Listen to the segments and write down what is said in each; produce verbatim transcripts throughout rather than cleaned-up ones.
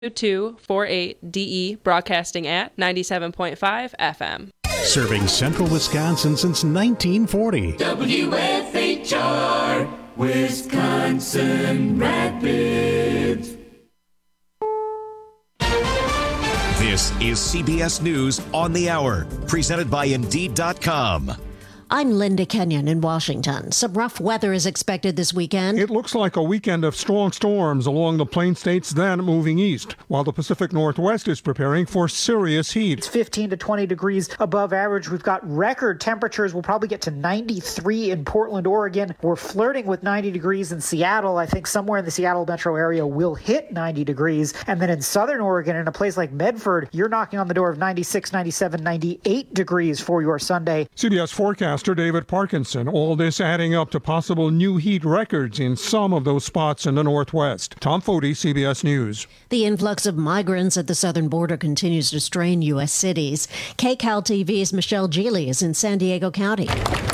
two four eight D E, broadcasting at ninety-seven point five F M. Serving central Wisconsin since nineteen forty. W F H R, Wisconsin Rapids. This is C B S News on the Hour, presented by Indeed dot com. I'm Linda Kenyon in Washington. Some rough weather is expected this weekend. It looks like a weekend of strong storms along the Plain States, then moving east, while the Pacific Northwest is preparing for serious heat. It's fifteen to twenty degrees above average. We've got record temperatures. We'll probably get to ninety-three in Portland, Oregon. We're flirting with ninety degrees in Seattle. I think somewhere in the Seattle metro area will hit ninety degrees. And then in southern Oregon, in a place like Medford, you're knocking on the door of ninety-six, ninety-seven, ninety-eight degrees for your Sunday. C B S forecaster David Parkinson. All this adding up to possible new heat records in some of those spots in the Northwest. Tom Foti, C B S News. The influx of migrants at the southern border continues to strain U S cities. K C A L T V's Michelle Geely is in San Diego County.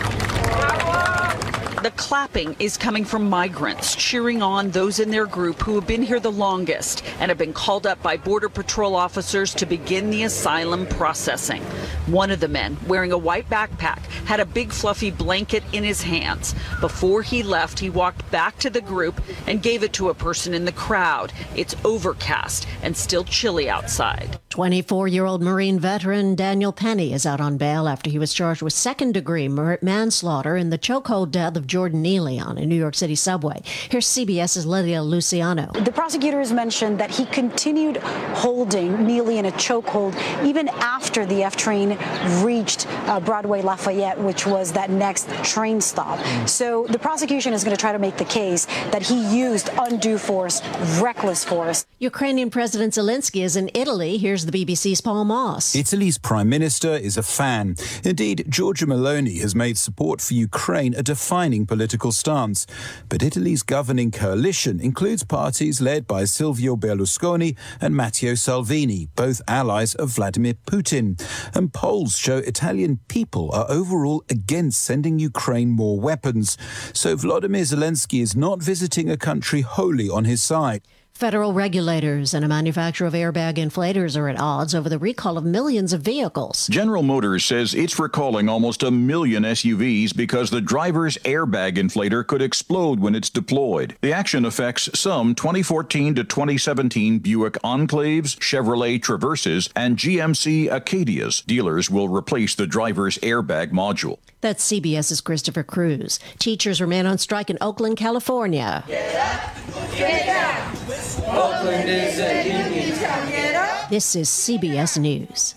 The clapping is coming from migrants cheering on those in their group who have been here the longest and have been called up by Border Patrol officers to begin the asylum processing. One of the men, wearing a white backpack, had a big fluffy blanket in his hands. Before he left, he walked back to the group and gave it to a person in the crowd. It's overcast and still chilly outside. twenty-four-year-old Marine veteran Daniel Penny is out on bail after he was charged with second-degree manslaughter in the chokehold death of Jordan Neely on a New York City subway. Here's CBS's Lydia Luciano. The prosecutors mentioned that he continued holding Neely in a chokehold even after the F train reached uh, Broadway Lafayette, which was that next train stop. So the prosecution is going to try to make the case that he used undue force, reckless force. Ukrainian President Zelensky is in Italy. Here's the B B C's Paul Moss. Italy's prime minister is a fan. Indeed, Giorgia Meloni has made support for Ukraine a defining political stance. But Italy's governing coalition includes parties led by Silvio Berlusconi and Matteo Salvini, both allies of Vladimir Putin. And polls show Italian people are overall against sending Ukraine more weapons. So Volodymyr Zelensky is not visiting a country wholly on his side. Federal regulators and a manufacturer of airbag inflators are at odds over the recall of millions of vehicles. General Motors says it's recalling almost a million S U Vs because the driver's airbag inflator could explode when it's deployed. The action affects some twenty fourteen to twenty seventeen Buick Enclaves, Chevrolet Traverses, and G M C Acadias. Dealers will replace the driver's airbag module. That's CBS's Christopher Cruz. Teachers remain on strike in Oakland, California. Get up, get down. Oakland is a union town. Get up. This is C B S News.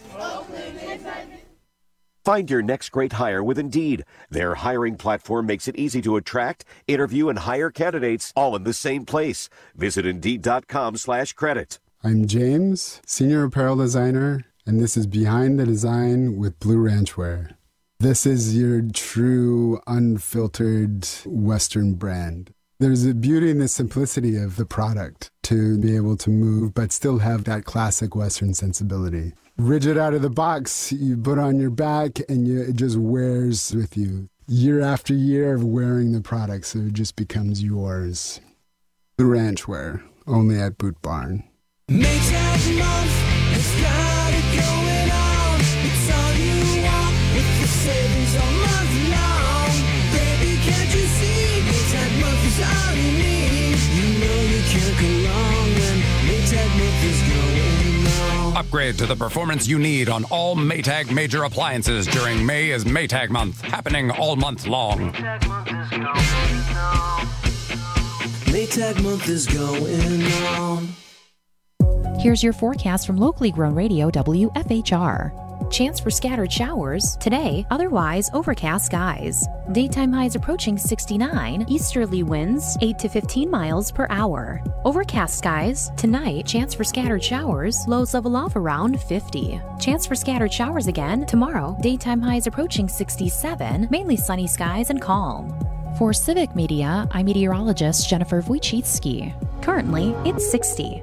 Find your next great hire with Indeed. Their hiring platform makes it easy to attract, interview, and hire candidates all in the same place. Visit Indeed.com slash credit. I'm James, Senior Apparel Designer, and this is Behind the Design with Blue Ranch Wear. This is your true, unfiltered Western brand. There's a beauty in the simplicity of the product to be able to move, but still have that classic Western sensibility. Rigid out of the box, you put on your back and you, it just wears with you. Year after year of wearing the product, so it just becomes yours. Blue Ranch Wear, only at Boot Barn. Maytag month has got it going on. It's all you want with the savings all month long. Baby, can't you see? Maytag month is all you need. You know you can't go wrong when Maytag month is going on. Upgrade to the performance you need on all Maytag major appliances during May is Maytag month, happening all month long. Maytag month is going on. Maytag month is going on. Here's your forecast from locally grown radio W F H R. Chance for scattered showers. Today, otherwise overcast skies. Daytime highs approaching sixty-nine. Easterly winds eight to fifteen miles per hour. Overcast skies. Tonight, chance for scattered showers. Lows level off around fifty. Chance for scattered showers again. Tomorrow, daytime highs approaching sixty-seven. Mainly sunny skies and calm. For Civic Media, I'm meteorologist Jennifer Wojcicki. Currently, it's sixty.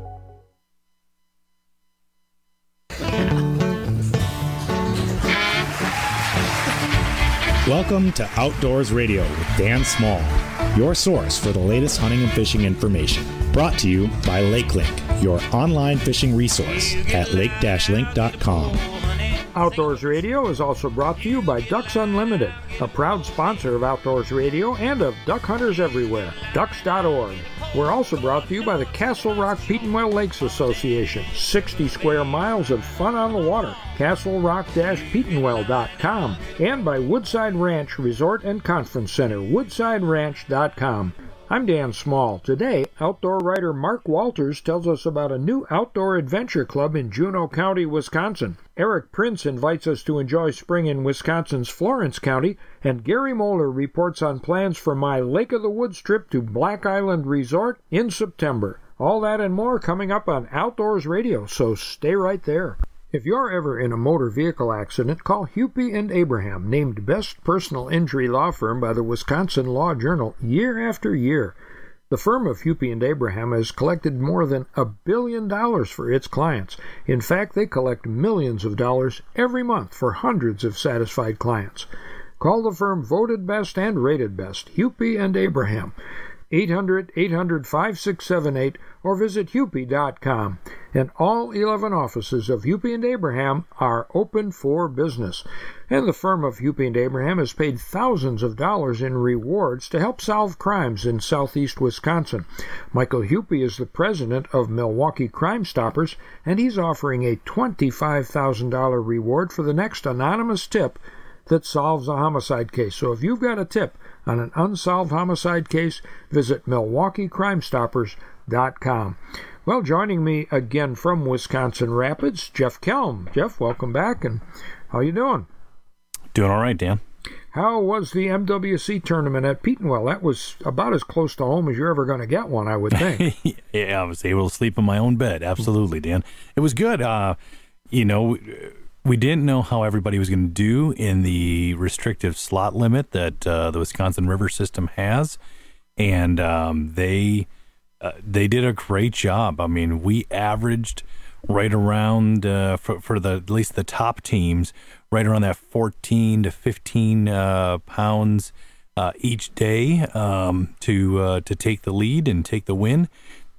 Welcome to Outdoors Radio with Dan Small, your source for the latest hunting and fishing information. Brought to you by LakeLink, your online fishing resource at lake dash link dot com. Outdoors Radio is also brought to you by Ducks Unlimited, a proud sponsor of Outdoors Radio and of Duck Hunters Everywhere, ducks dot org. We're also brought to you by the Castle Rock Petenwell Lakes Association, sixty square miles of fun on the water, castle rock dash petenwell dot com, and by Woodside Ranch Resort and Conference Center, woodside ranch dot com. I'm Dan Small. Today, outdoor writer Mark Walters tells us about a new outdoor adventure club in Juneau County, Wisconsin. Eric Prince invites us to enjoy spring in Wisconsin's Florence County, and Gary Moeller reports on plans for my Lake of the Woods trip to Black Island Resort in September. All that and more coming up on Outdoors Radio, so stay right there. If you're ever in a motor vehicle accident, call Hupy and Abraham, named Best Personal Injury Law Firm by the Wisconsin Law Journal year after year. The firm of Hupy and Abraham has collected more than a billion dollars for its clients. In fact, they collect millions of dollars every month for hundreds of satisfied clients. Call the firm voted best and rated best, Hupy and Abraham. eight hundred, eight hundred, five six seven eight or visit hupy dot com. And all eleven offices of Hupy and Abraham are open for business. And the firm of Hupy and Abraham has paid thousands of dollars in rewards to help solve crimes in southeast Wisconsin. Michael Hupy is the president of Milwaukee Crime Stoppers, and he's offering a twenty-five thousand dollars reward for the next anonymous tip that solves a homicide case. So if you've got a tip on an unsolved homicide case, visit milwaukee crime stoppers dot com. Well, joining me again from Wisconsin Rapids, Jeff Kelm. Jeff, welcome back, and how you doing? Doing all right, Dan. How was the M W C tournament at Petenwell? That was about as close to home as you're ever going to get one, I would think. Yeah, I was able to sleep in my own bed. Absolutely, Dan. It was good. Uh, you know, we didn't know how everybody was going to do in the restrictive slot limit that uh, the Wisconsin River System has, and um, they uh, they did a great job. I mean, we averaged right around uh, for for the at least the top teams, right around that fourteen to fifteen uh, pounds uh, each day um, to uh, to take the lead and take the win.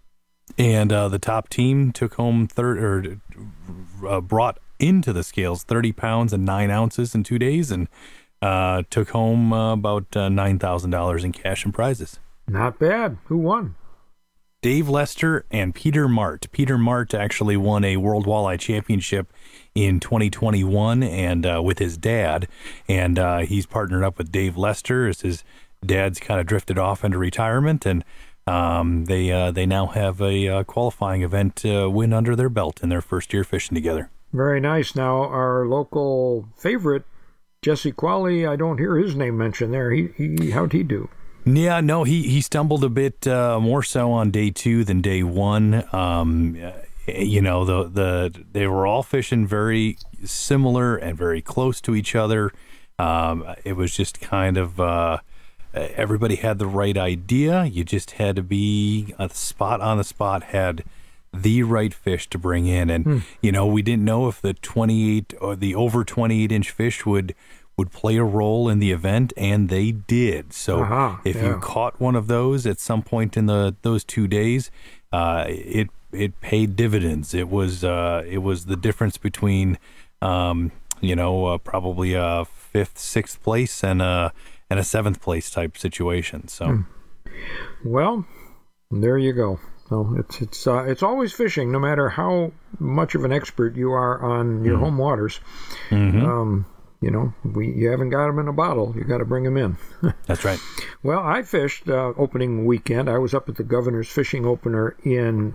And uh, the top team took home third or uh, brought into the scales thirty pounds and nine ounces in two days, and uh, took home uh, about uh, nine thousand dollars in cash and prizes. Not bad. Who won? Dave Lester and Peter Mart. Peter Mart actually won a World Walleye Championship in twenty twenty-one, and uh, with his dad, and uh, he's partnered up with Dave Lester as his dad's kind of drifted off into retirement, and um, they uh, they now have a uh, qualifying event uh, win under their belt in their first year fishing together. Very nice. Now, our local favorite, Jesse Qualley, I don't hear his name mentioned there. He, he how'd he do? Yeah, no, he, he stumbled a bit uh, more so on day two than day one. Um, you know, the the they were all fishing very similar and very close to each other. Um, it was just kind of uh, everybody had the right idea. You just had to be a spot on the spot, had the right fish to bring in, and hmm. you know, we didn't know if the twenty-eight or the over twenty-eight inch fish would. would play a role in the event, and they did. So uh-huh, if yeah. you caught one of those at some point in the those two days, uh, it it paid dividends. It was uh, it was the difference between um, you know uh, probably a fifth, sixth place and a and a seventh place type situation. So, hmm. well, there you go. So it's it's uh, it's always fishing, no matter how much of an expert you are on your mm-hmm. home waters. Mm-hmm. Um, You know, we you haven't got them in a bottle. You got to bring them in. That's right. Well, I fished uh, opening weekend. I was up at the Governor's Fishing Opener in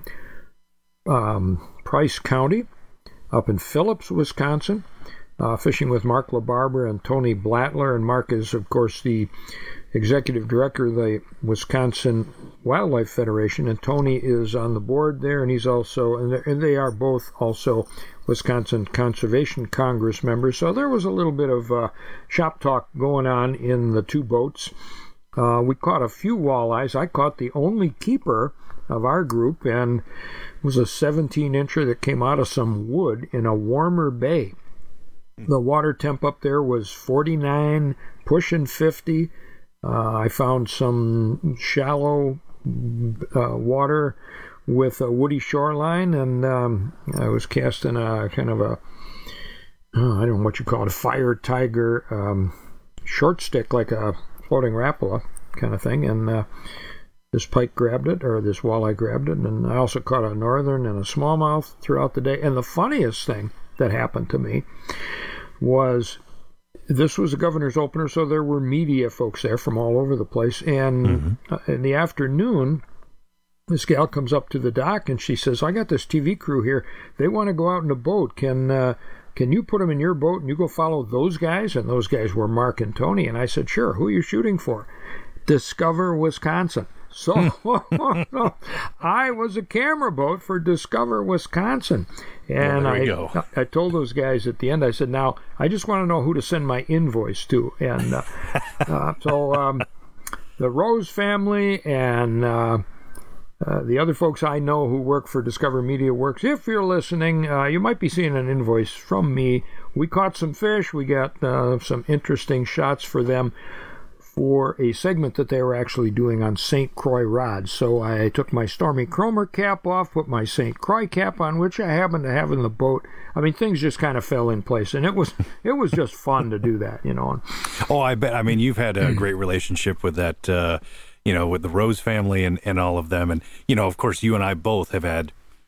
um, Price County, up in Phillips, Wisconsin, uh, fishing with Mark LaBarbera and Tony Blattler. And Mark is, of course, the executive director of the Wisconsin Wildlife Federation, and Tony is on the board there, and he's also, and they are both also Wisconsin Conservation Congress members. So there was a little bit of uh, shop talk going on in the two boats. Uh, we caught a few walleyes. I caught the only keeper of our group, and it was a seventeen incher that came out of some wood in a warmer bay. The water temp up there was forty-nine, pushing fifty. Uh, I found some shallow uh, water with a woody shoreline, and um, I was casting a kind of a, oh, I don't know what you call it, a fire tiger um, short stick, like a floating Rapala kind of thing, and uh, this pike grabbed it, or this walleye grabbed it, and I also caught a northern and a smallmouth throughout the day. And the funniest thing that happened to me was, this was a governor's opener, so there were media folks there from all over the place, and mm-hmm. uh, in the afternoon, this gal comes up to the dock and she says, I got this T V crew here. They want to go out in a boat. Can uh, can you put them in your boat and you go follow those guys? And those guys were Mark and Tony. And I said, sure. Who are you shooting for? Discover Wisconsin. So I was a camera boat for Discover Wisconsin. And well, there you I, go. I told those guys at the end, I said, now, I just want to know who to send my invoice to. And uh, uh, so um, the Rose family and... Uh, Uh, the other folks I know who work for Discover Media Works, if you're listening, uh, you might be seeing an invoice from me. We caught some fish. We got uh, some interesting shots for them for a segment that they were actually doing on Saint Croix rods. So I took my Stormy Cromer cap off, put my Saint Croix cap on, which I happen to have in the boat. I mean, things just kind of fell in place, and it was it was just fun to do that, you know. Oh, I bet. I mean, you've had a great relationship with that. Uh... you know, with the Rose family and, and all of them. And, you know, of course, you and I both have had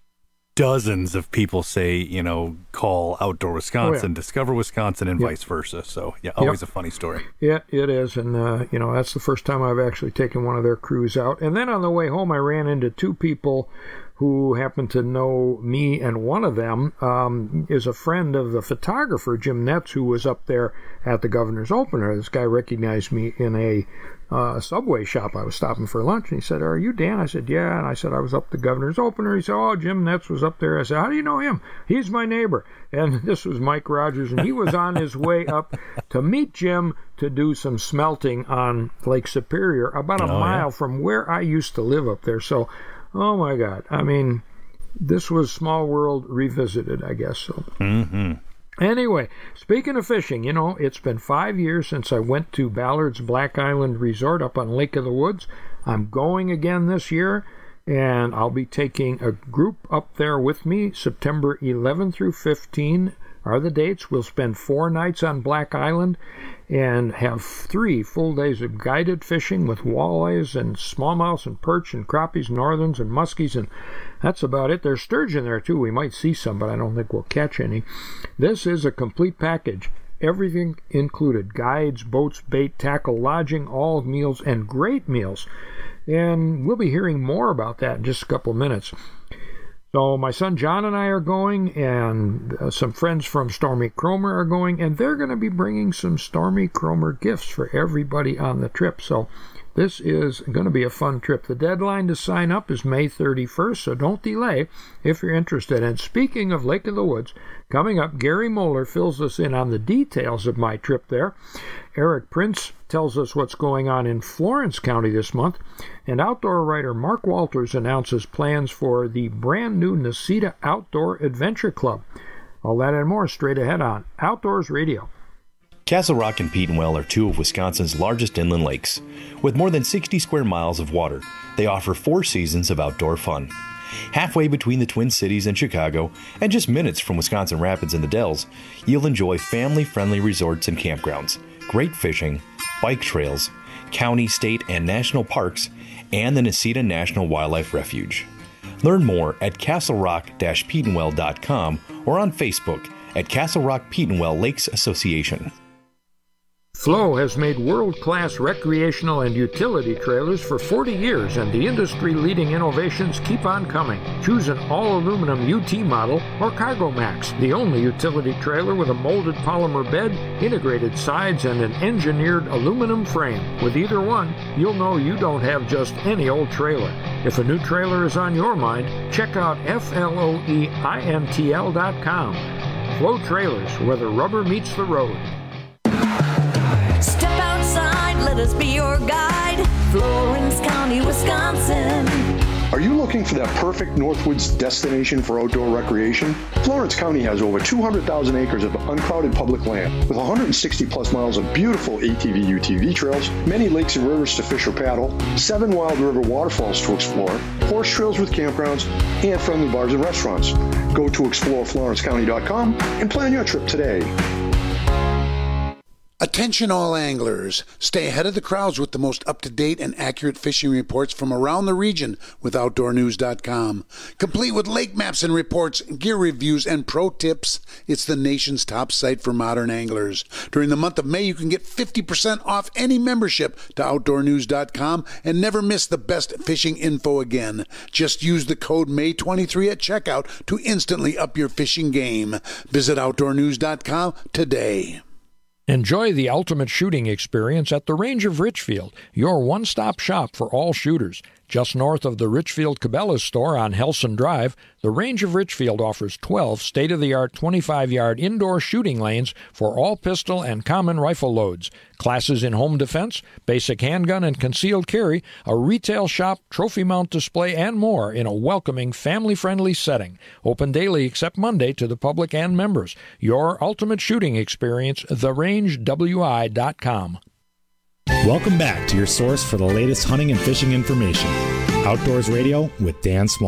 dozens of people say, you know, call Outdoor Wisconsin, oh, yeah. Discover Wisconsin, and yep. vice versa. So, yeah, always yep. a funny story. Yeah, it is. And, uh, you know, that's the first time I've actually taken one of their crews out. And then on the way home, I ran into two people who happen to know me, and one of them um, is a friend of the photographer, Jim Netz, who was up there at the governor's opener. This guy recognized me in a uh, Subway shop. I was stopping for lunch, and he said, are you Dan? I said, yeah. And I said, I was up the governor's opener. He said, oh, Jim Netz was up there. I said, how do you know him? He's my neighbor. And this was Mike Rogers, and he was on his way up to meet Jim to do some smelting on Lake Superior, about a oh, mile yeah. from where I used to live up there. So, oh, my God. I mean, this was Small World revisited, I guess. So. Mm-hmm. Anyway, speaking of fishing, you know, it's been five years since I went to Ballard's Black Island Resort up on Lake of the Woods. I'm going again this year, and I'll be taking a group up there with me. September eleventh through fifteenth are the dates. We'll spend four nights on Black Island and have three full days of guided fishing with walleyes and smallmouths and perch and crappies, northerns and muskies, and that's about it. There's sturgeon there too. We might see some, but I don't think we'll catch any. This is a complete package. Everything included. Guides, boats, bait, tackle, lodging, all meals, and great meals. And we'll be hearing more about that in just a couple of minutes. So my son John and I are going, and uh, some friends from Stormy Cromer are going, and they're going to be bringing some Stormy Cromer gifts for everybody on the trip. So this is going to be a fun trip. The deadline to sign up is May thirty-first, so don't delay if you're interested. And speaking of Lake of the Woods, coming up, Gary Moeller fills us in on the details of my trip there. Eric Prince tells us what's going on in Florence County this month, and outdoor writer Mark Walters announces plans for the brand new Necedah Outdoor Adventure Club. All that and more straight ahead on Outdoors Radio. Castle Rock and Petenwell are two of Wisconsin's largest inland lakes. With more than sixty square miles of water, they offer four seasons of outdoor fun. Halfway between the Twin Cities and Chicago, and just minutes from Wisconsin Rapids and the Dells, you'll enjoy family-friendly resorts and campgrounds, great fishing, bike trails, county, state, and national parks, and the Necedah National Wildlife Refuge. Learn more at castle rock dash petenwell dot com or on Facebook at Castle Rock Petenwell Lakes Association. Flow has made world-class recreational and utility trailers for forty years, and the industry-leading innovations keep on coming. Choose an all-aluminum U T model or Cargo Max, the only utility trailer with a molded polymer bed, integrated sides, and an engineered aluminum frame. With either one, you'll know you don't have just any old trailer. If a new trailer is on your mind, check out F L O E I N T L dot com. Flow Trailers, where the rubber meets the road. Step outside, let us be your guide. Florence County, Wisconsin. Are you looking for that perfect Northwoods destination for outdoor recreation? Florence County has over two hundred thousand acres of uncrowded public land with one hundred sixty plus miles of beautiful A T V U T V trails, many lakes and rivers to fish or paddle, seven wild river waterfalls to explore, horse trails with campgrounds, and friendly bars and restaurants. Go to explore florence county dot com and plan your trip today. Attention all anglers. Stay ahead of the crowds with the most up-to-date and accurate fishing reports from around the region with outdoor news dot com. Complete with lake maps and reports, gear reviews, and pro tips, it's the nation's top site for modern anglers. During the month of May, you can get fifty percent off any membership to outdoor news dot com and never miss the best fishing info again. Just use the code May twenty-three at checkout to instantly up your fishing game. Visit outdoor news dot com today. Enjoy the ultimate shooting experience at the Range of Richfield, your one-stop shop for all shooters. Just north of the Richfield Cabela's store on Helson Drive, the Range of Richfield offers twelve state-of-the-art twenty-five yard indoor shooting lanes for all pistol and common rifle loads, classes in home defense, basic handgun and concealed carry, a retail shop, trophy mount display, and more in a welcoming, family-friendly setting. Open daily except Monday to the public and members. Your ultimate shooting experience, the range w i dot com. Welcome back to your source for the latest hunting and fishing information. Outdoors Radio with Dan Small.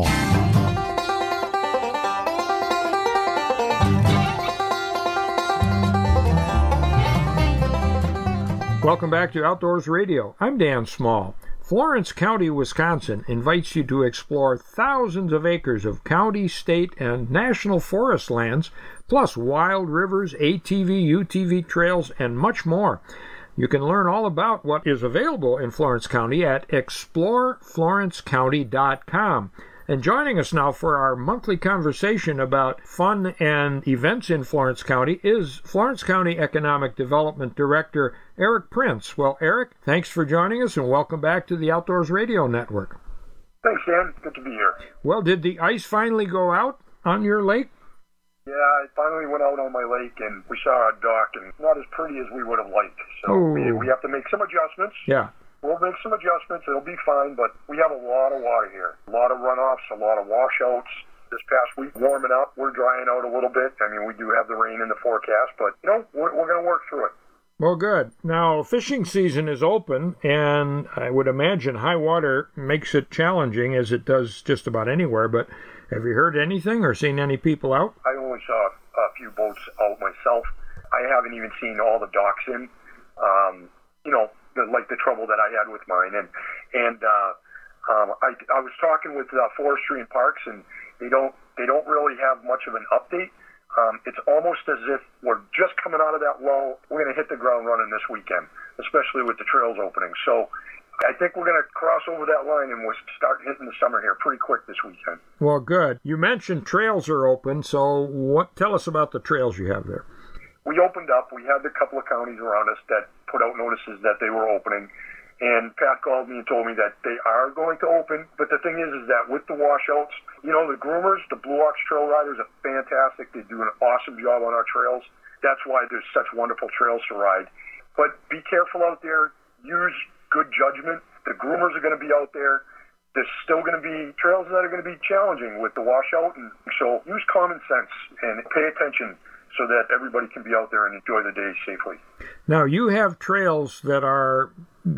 Welcome back to Outdoors Radio. I'm Dan Small. Florence County, Wisconsin invites you to explore thousands of acres of county, state, and national forest lands, plus wild rivers, A T V, U T V trails, and much more. You can learn all about what is available in Florence County at explore florence county dot com. And joining us now for our monthly conversation about fun and events in Florence County is Florence County Economic Development Director Eric Prince. Well, Eric, thanks for joining us and welcome back to the Outdoors Radio Network. Thanks, Dan. Good to be here. Well, did the ice finally go out on your lake? Yeah, I finally went out on my lake and we saw a dock, and not as pretty as we would have liked. So Oh. we, we have to make some adjustments. Yeah. We'll make some adjustments. It'll be fine, but we have a lot of water here. A lot of runoffs, a lot of washouts. This past week, warming up, we're drying out a little bit. I mean, we do have the rain in the forecast, but, you know, we're, we're going to work through it. Well, good. Now, fishing season is open, and I would imagine high water makes it challenging, as it does just about anywhere, but have you heard anything or seen any people out? I only saw a few boats out myself. I haven't even seen all the docks in, um, you know, the, like the trouble that I had with mine. And and uh, um, I, I was talking with uh, Forestry and Parks, and they don't they don't really have much of an update. Um, it's almost as if we're just coming out of that lull. We're going to hit the ground running this weekend, especially with the trails opening. So I think we're going to cross over that line and we'll start hitting the summer here pretty quick this weekend. Well, good. You mentioned trails are open, so what? Tell us about the trails you have there. We opened up. We had a couple of counties around us that put out notices that they were opening. And Pat called me and told me that they are going to open. But the thing is, is that with the washouts, you know, the groomers, the Blue Ox Trail Riders are fantastic. They do an awesome job on our trails. That's why there's such wonderful trails to ride. But be careful out there. Use good judgment. The groomers are going to be out there. There's still going to be trails that are going to be challenging with the washout. And so use common sense and pay attention so that everybody can be out there and enjoy the day safely. Now, you have trails that are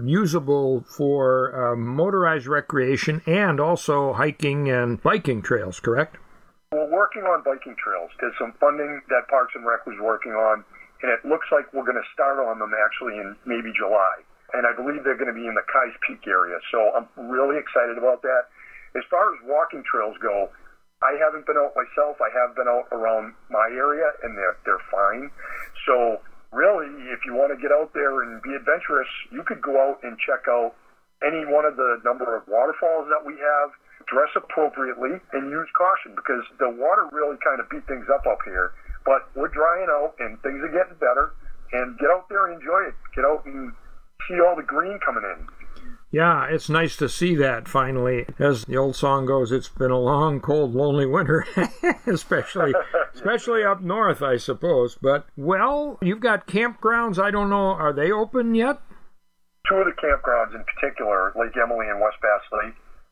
usable for uh, motorized recreation and also hiking and biking trails, correct? We're working on biking trails. There's some funding that Parks and Rec was working on, and it looks like we're going to start on them actually in maybe July. And I believe they're going to be in the Kais Peak area, so I'm really excited about that. As far as walking trails go, I haven't been out myself. I have been out around my area, and they're they're fine. So really, if you want to get out there and be adventurous, you could go out and check out any one of the number of waterfalls that we have. Dress appropriately and use caution, because the water really kind of beat things up up here. But we're drying out, and things are getting better. And get out there and enjoy it. Get out and see all the green coming in. Yeah, it's nice to see that finally. As the old song goes, it's been a long, cold, lonely winter, especially especially up north, I suppose. But, well, you've got campgrounds. I don't know, are they open yet? Two of the campgrounds in particular, Lake Emily and West Bass Lake,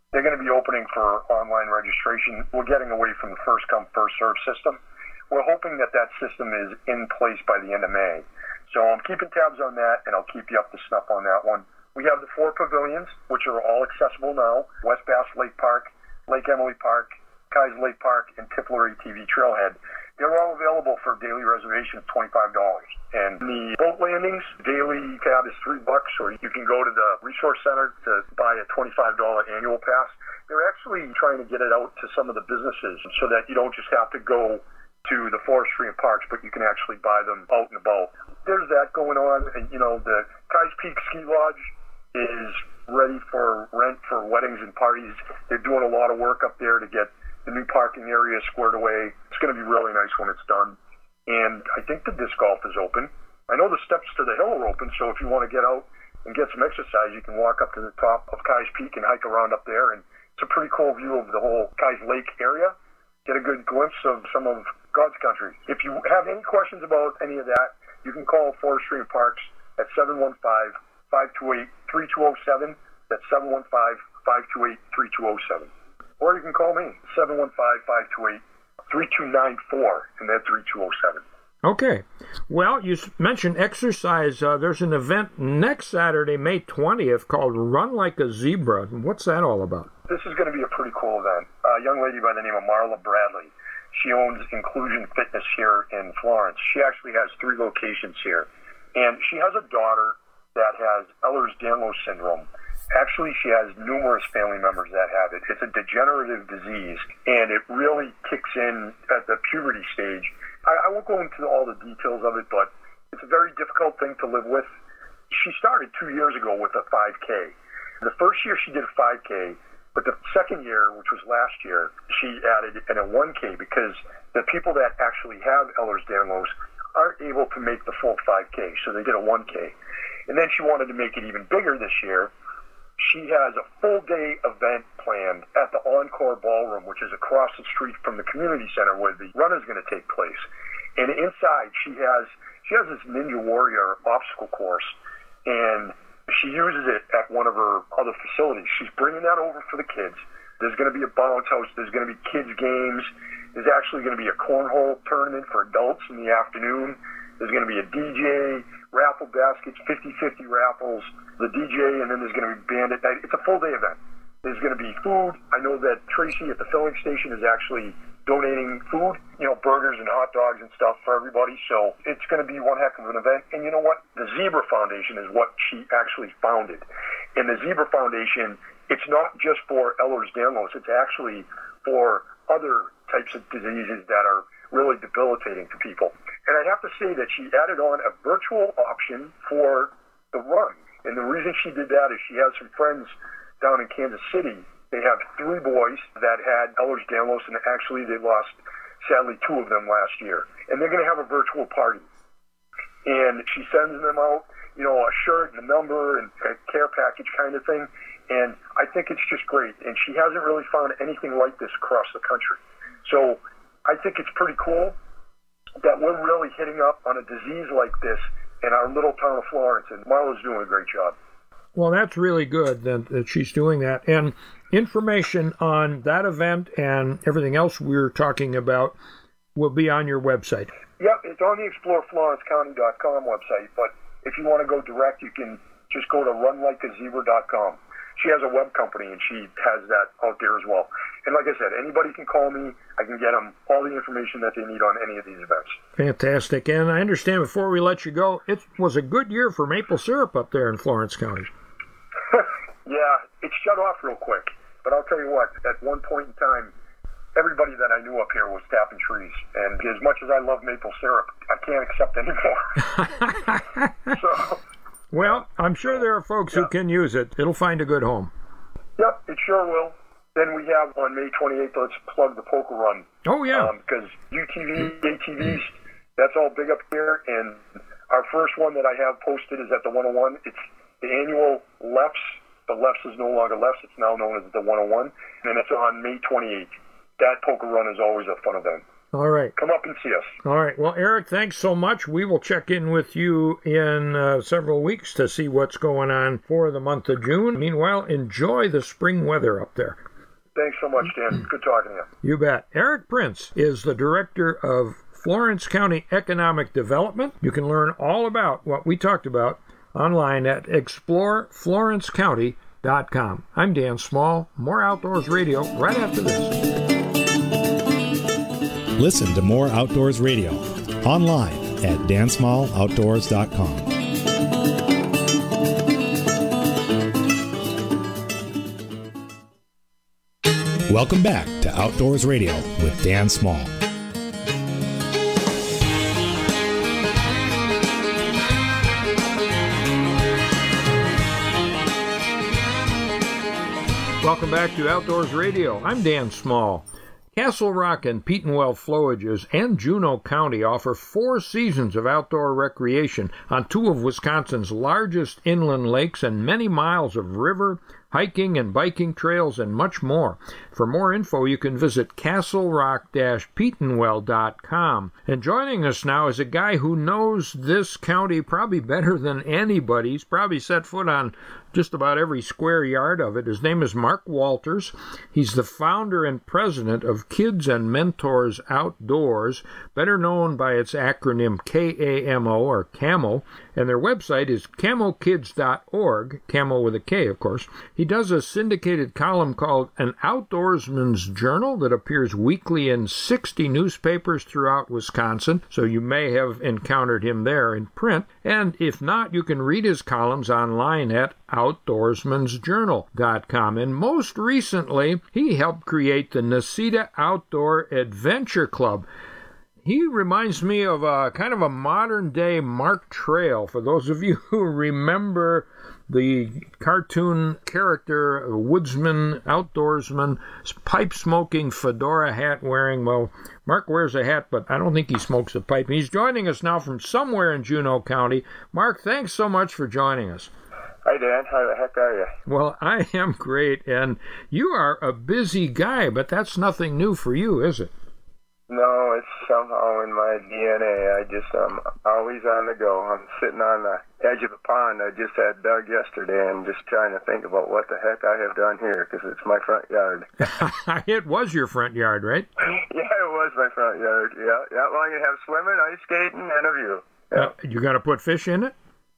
they're going to be opening for online registration. We're getting away from the first come, first serve system. We're hoping that that system is in place by the end of May. So I'm keeping tabs on that, and I'll keep you up to snuff on that one. We have the four pavilions, which are all accessible now: West Bass Lake Park, Lake Emily Park, Keyes Lake Park, and Tippler A T V Trailhead. They're all available for daily reservation of twenty-five dollars. And the boat landings, daily tab is three bucks, or you can go to the Resource Center to buy a twenty-five dollars annual pass. They're actually trying to get it out to some of the businesses so that you don't just have to go to the forestry and parks, but you can actually buy them out and about. There's that going on, and you know, the Keyes Peak Ski Lodge is ready for rent for weddings and parties. They're doing a lot of work up there to get the new parking area squared away. It's going to be really nice when it's done. And I think the disc golf is open. I know the steps to the hill are open, so if you want to get out and get some exercise, you can walk up to the top of Keyes Peak and hike around up there, and it's a pretty cool view of the whole Keyes Lake area. Get a good glimpse of some of God's country. If you have any questions about any of that, you can call Forestry and Parks at seven one five, five two eight, three two zero seven. That's seven one five, five two eight, three two zero seven. Or you can call me, seven one five, five two eight, three two nine four, and that's three two zero seven. Okay. Well, you mentioned exercise. Uh, there's an event next Saturday, May twentieth, called Run Like a Zebra. What's that all about? This is going to be a pretty cool event. A young lady by the name of Marla Bradley. She owns Inclusion Fitness here in Florence. She actually has three locations here. And she has a daughter that has Ehlers-Danlos syndrome. Actually, she has numerous family members that have it. It's a degenerative disease, and it really kicks in at the puberty stage. I, I won't go into all the details of it, but it's a very difficult thing to live with. She started two years ago with a five K. The first year she did a five K, but the second year, which was last year, she added in a one K because the people that actually have Ehlers-Danlos aren't able to make the full five K, so they did a one K. And then she wanted to make it even bigger this year. She has a full-day event planned at the Encore Ballroom, which is across the street from the community center where the run is going to take place. And inside, she has she has this Ninja Warrior obstacle course, and she uses it at one of her other facilities. She's bringing that over for the kids. There's going to be a bounce house. There's going to be kids' games. There's actually going to be a cornhole tournament for adults in the afternoon. There's going to be a D J, raffle baskets, fifty-fifty raffles, the D J, and then there's going to be band at night. It's a full-day event. There's going to be food. I know that Tracy at the filling station is actually donating food, you know, burgers and hot dogs and stuff for everybody. So it's going to be one heck of an event. And you know what? The Zebra Foundation is what she actually founded. And the Zebra Foundation, it's not just for Ehlers-Danlos. It's actually for other types of diseases that are really debilitating to people. And I have to say that she added on a virtual option for the run. And the reason she did that is she has some friends down in Kansas City. They have three boys that had Ehlers-Danlos, and actually they lost, sadly, two of them last year. And they're going to have a virtual party. And she sends them out, you know, a shirt and a number and a care package kind of thing. And I think it's just great. And she hasn't really found anything like this across the country. So I think it's pretty cool that we're really hitting up on a disease like this in our little town of Florence, and Marla's doing a great job. Well, that's really good that, that she's doing that. And information on that event and everything else we're talking about will be on your website. Yep, it's on the explore florence county dot com website, but if you want to go direct, you can just go to run like a zebra dot com. She has a web company, and she has that out there as well. And like I said, anybody can call me. I can get them all the information that they need on any of these events. Fantastic. And I understand, before we let you go, it was a good year for maple syrup up there in Florence County. Yeah, it shut off real quick. But I'll tell you what, at one point in time, everybody that I knew up here was tapping trees. And as much as I love maple syrup, I can't accept anymore. so... Well, I'm sure there are folks yeah. who can use it. It'll find a good home. Yep, it sure will. Then we have on May twenty-eighth, let's plug the Poker Run. Oh, yeah. Because um, U T V, A T Vs, that's all big up here. And our first one that I have posted is at the one oh one. It's the annual Lefts. The Lefts is no longer Lefts. It's now known as the one oh one. And it's on May twenty-eighth. That Poker Run is always a fun event. All right. Come up and see us. All right. Well, Eric, thanks so much. We will check in with you in uh, several weeks to see what's going on for the month of June. Meanwhile, enjoy the spring weather up there. Thanks so much, Dan. Good talking to you. You bet. Eric Prince is the director of Florence County Economic Development. You can learn all about what we talked about online at explore florence county dot com. I'm Dan Small. More Outdoors Radio right after this. Listen to More Outdoors Radio online at dan small outdoors dot com. Welcome back to Outdoors Radio with Dan Small. Welcome back to Outdoors Radio. I'm Dan Small. Castle Rock and Petenwell Flowages and Juneau County offer four seasons of outdoor recreation on two of Wisconsin's largest inland lakes and many miles of river, hiking and biking trails, and much more. For more info, you can visit castle rock dash petenwell dot com. And joining us now is a guy who knows this county probably better than anybody. He's probably set foot on just about every square yard of it. His name is Mark Walters. He's the founder and president of Kids and Mentors Outdoors, better known by its acronym K A M O or CAMO, and their website is camo kids dot org, CAMO with a K, of course. He does a syndicated column called An Outdoorsman's Journal that appears weekly in sixty newspapers throughout Wisconsin, so you may have encountered him there in print. And if not, you can read his columns online at outdoorsmans journal dot com. And most recently, he helped create the Necedah Outdoor Adventure Club. He reminds me of a kind of a modern-day Mark Trail. For those of you who remember the cartoon character, woodsman, outdoorsman, pipe-smoking, fedora hat-wearing. Well, Mark wears a hat, but I don't think he smokes a pipe. He's joining us now from somewhere in Juneau County. Mark, thanks so much for joining us. Hi, Dan. How the heck are you? Well, I am great, and you are a busy guy, but that's nothing new for you, is it? No, it's somehow in my D N A. I just, I'm always on the go. I'm sitting on the edge of the pond I just had dug yesterday and just trying to think about what the heck I have done here because it's my front yard. It was your front yard, right? Yeah, it was my front yard. Yeah, yeah. Well, I'm going to have swimming, ice skating, and a view. Yeah. Uh, you going to put fish in it?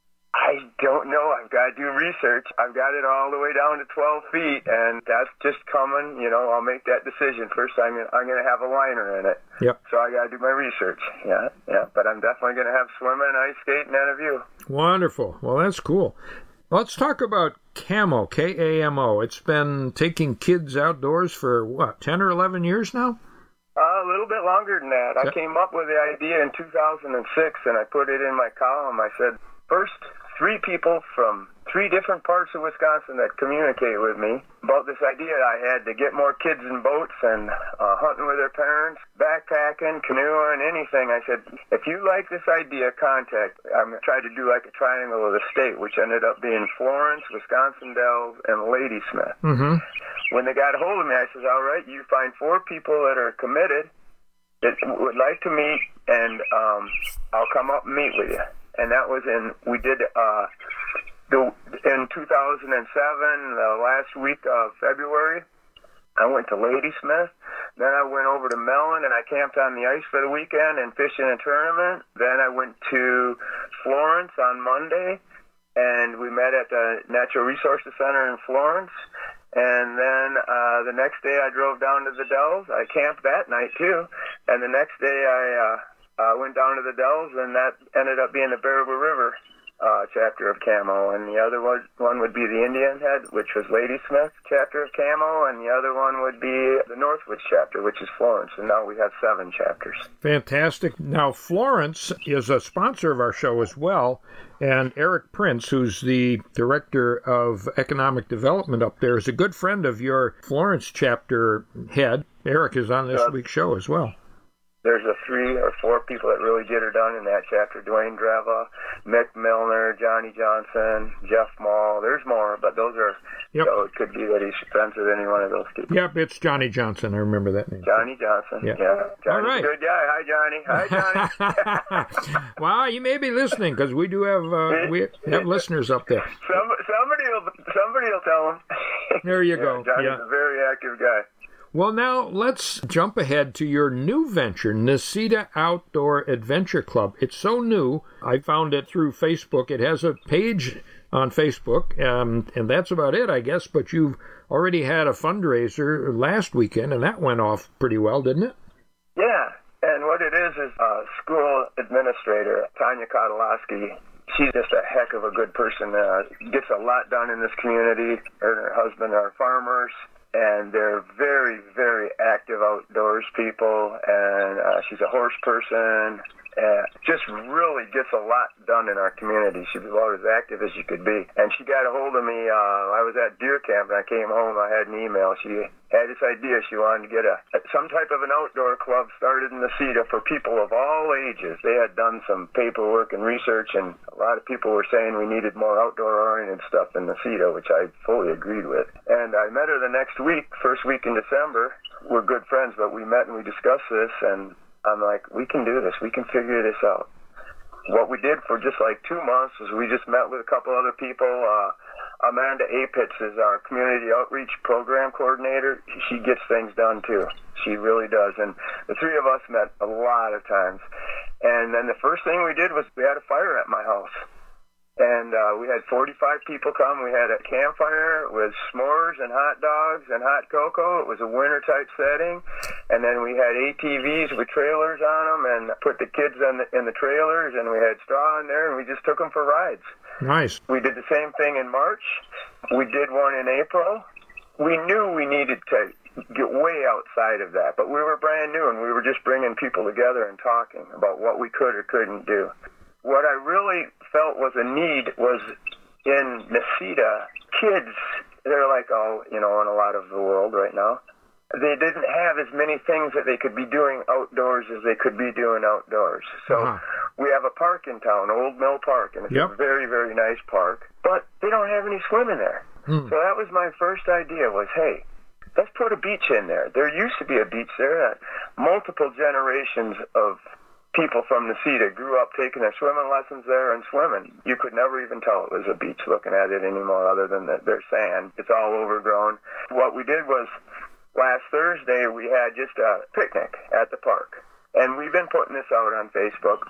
I don't know. I've got to do research. I've got it all the way down to twelve feet, and that's just coming. You know, I'll make that decision. First, I'm gonna, I'm going to have a liner in it. Yep. So I got to do my research. Yeah, yeah. But I'm definitely going to have swimming, ice skating, and a view. Wonderful. Well, that's cool. Let's talk about CAMO, K A M O. It's been taking kids outdoors for, what, ten or eleven years now? Uh, a little bit longer than that. I came up with the idea in two thousand six, and I put it in my column. I said, first, three people from three different parts of Wisconsin that communicate with me about this idea I had to get more kids in boats and uh, hunting with their parents, backpacking, canoeing, anything. I said, if you like this idea, contact. I'm going to try to do like a triangle of the state, which ended up being Florence, Wisconsin Dells, and Ladysmith. Mm-hmm. When they got a hold of me, I said, all right, you find four people that are committed that would like to meet, and um, I'll come up and meet with you. And that was in, we did, uh, the, in two thousand seven, the last week of February, I went to Ladysmith. Then I went over to Mellon, and I camped on the ice for the weekend and fished in a tournament. Then I went to Florence on Monday, and we met at the Natural Resources Center in Florence. And then uh, the next day I drove down to the Dells. I camped that night, too. And the next day I... Uh, I uh, went down to the Dells, and that ended up being the Baraboo River uh, chapter of CAMO. And the other one, one would be the Indian Head, which was Ladysmith chapter of CAMO, and the other one would be the Northwoods chapter, which is Florence. And now we have seven chapters. Fantastic. Now, Florence is a sponsor of our show as well, and Eric Prince, who's the Director of Economic Development up there, is a good friend of your Florence chapter head. Eric is on this uh, week's show as well. There's a three or four people that really get her done in that chapter. Dwayne Dreva, Mick Milner, Johnny Johnson, Jeff Mall. There's more, but those are, yep. So it could be that he's friends with any one of those people. Yep, it's Johnny Johnson. I remember that name. Johnny Johnson, yeah. yeah. Johnny's All right. a good guy. Hi, Johnny. Hi, Johnny. Well, you may be listening because we do have uh, we have listeners up there. Some, somebody will somebody will tell him. There you yeah, go. Johnny's yeah. a very active guy. Well, now let's jump ahead to your new venture, Necedah Outdoor Adventure Club. It's so new. I found it through Facebook. It has a page on Facebook, um, and that's about it, I guess. But you've already had a fundraiser last weekend, and that went off pretty well, didn't it? Yeah, and what it is is a school administrator, Tanya Kotolowski. She's just a heck of a good person. Uh, gets a lot done in this community. Her and her husband are farmers. And they're very, very active outdoors people, and uh, she's a horse person, and just really gets a lot done in our community. She's about as active as she could be. And she got a hold of me. Uh, I was at deer camp, and I came home. I had an email. She had this idea. She wanted to get a some type of an outdoor club started in Necedah for people of all ages. They had done some paperwork and research, and a lot of people were saying we needed more outdoor-oriented stuff in Necedah, which I fully agreed with. And I met her the next week, first week in December. We're good friends, but we met and we discussed this, and I'm like, we can do this. We can figure this out. What we did for just like two months was we just met with a couple other people. Uh, Amanda Apitz is our community outreach program coordinator. She gets things done too. She really does. And the three of us met a lot of times. And then the first thing we did was we had a fire at my house. And uh, we had forty-five people come. We had a campfire with s'mores and hot dogs and hot cocoa. It was a winter-type setting. And then we had A T Vs with trailers on them and put the kids in the, in the trailers, and we had straw in there, and we just took them for rides. Nice. We did the same thing in March. We did one in April. We knew we needed to get way outside of that, but we were brand new, and we were just bringing people together and talking about what we could or couldn't do. What I really felt was a need was in Necedah, kids, they're like, oh, you know, in a lot of the world right now, they didn't have as many things that they could be doing outdoors as they could be doing outdoors. So uh-huh. we have a park in town, Old Mill Park, and it's yep. a very, very nice park, but they don't have any swimming there. Hmm. So that was my first idea was, hey, let's put a beach in there. There used to be a beach there that multiple generations of people from Necedah grew up taking their swimming lessons there and swimming. You could never even tell it was a beach looking at it anymore other than the, their sand. It's all overgrown. What we did was last Thursday we had just a picnic at the park. And we've been putting this out on Facebook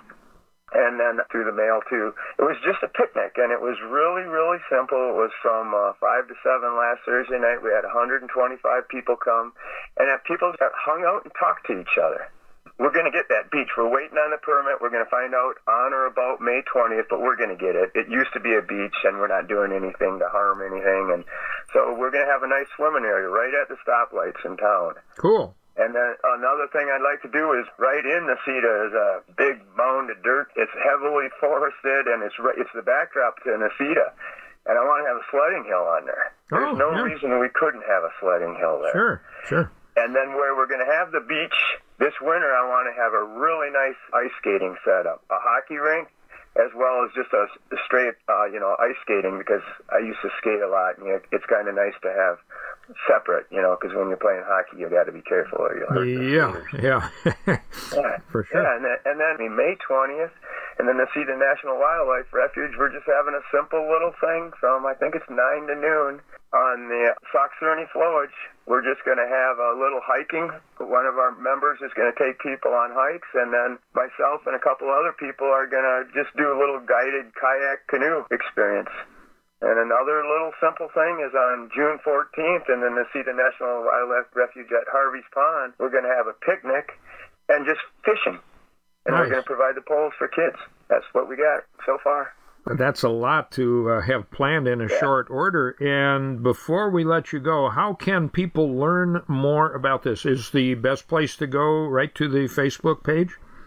and then through the mail too. It was just a picnic, and it was really, really simple. It was from uh, five to seven last Thursday night. We had one hundred twenty-five people come, and that people hung out and talked to each other. We're going to get that beach. We're waiting on the permit. We're going to find out on or about May twentieth, but we're going to get it. It used to be a beach, and we're not doing anything to harm anything. And so we're going to have a nice swimming area right at the stoplights in town. Cool. And then another thing I'd like to do is right in Necedah is a big mound of dirt. It's heavily forested, and it's right, it's the backdrop to Necedah. And I want to have a sledding hill on there. There's oh, no yeah. reason we couldn't have a sledding hill there. Sure, sure. And then where we're going to have the beach, this winter I want to have a really nice ice skating setup, a hockey rink, as well as just a, a straight, uh, you know, ice skating, because I used to skate a lot, and you know, it's kind of nice to have separate, you know, because when you're playing hockey, you got to be careful or you'll hurt Yeah, yeah. yeah, for sure. Yeah, and then, and then May twentieth, and then the Necedah National Wildlife Refuge, we're just having a simple little thing from, I think it's nine to noon, on the Sauk Cirne Flowage. We're just going to have a little hiking. One of our members is going to take people on hikes, and then myself and a couple other people are going to just do a little guided kayak canoe experience. And another little simple thing is on June fourteenth in the Necedah National Wildlife Refuge at Harvey's Pond, we're going to have a picnic and just fishing. And nice. We're going to provide the poles for kids. That's what we got so far. That's a lot to uh, have planned in a yeah. short order. And before we let you go, how can people learn more about this? Is the best place to go right to the Facebook page?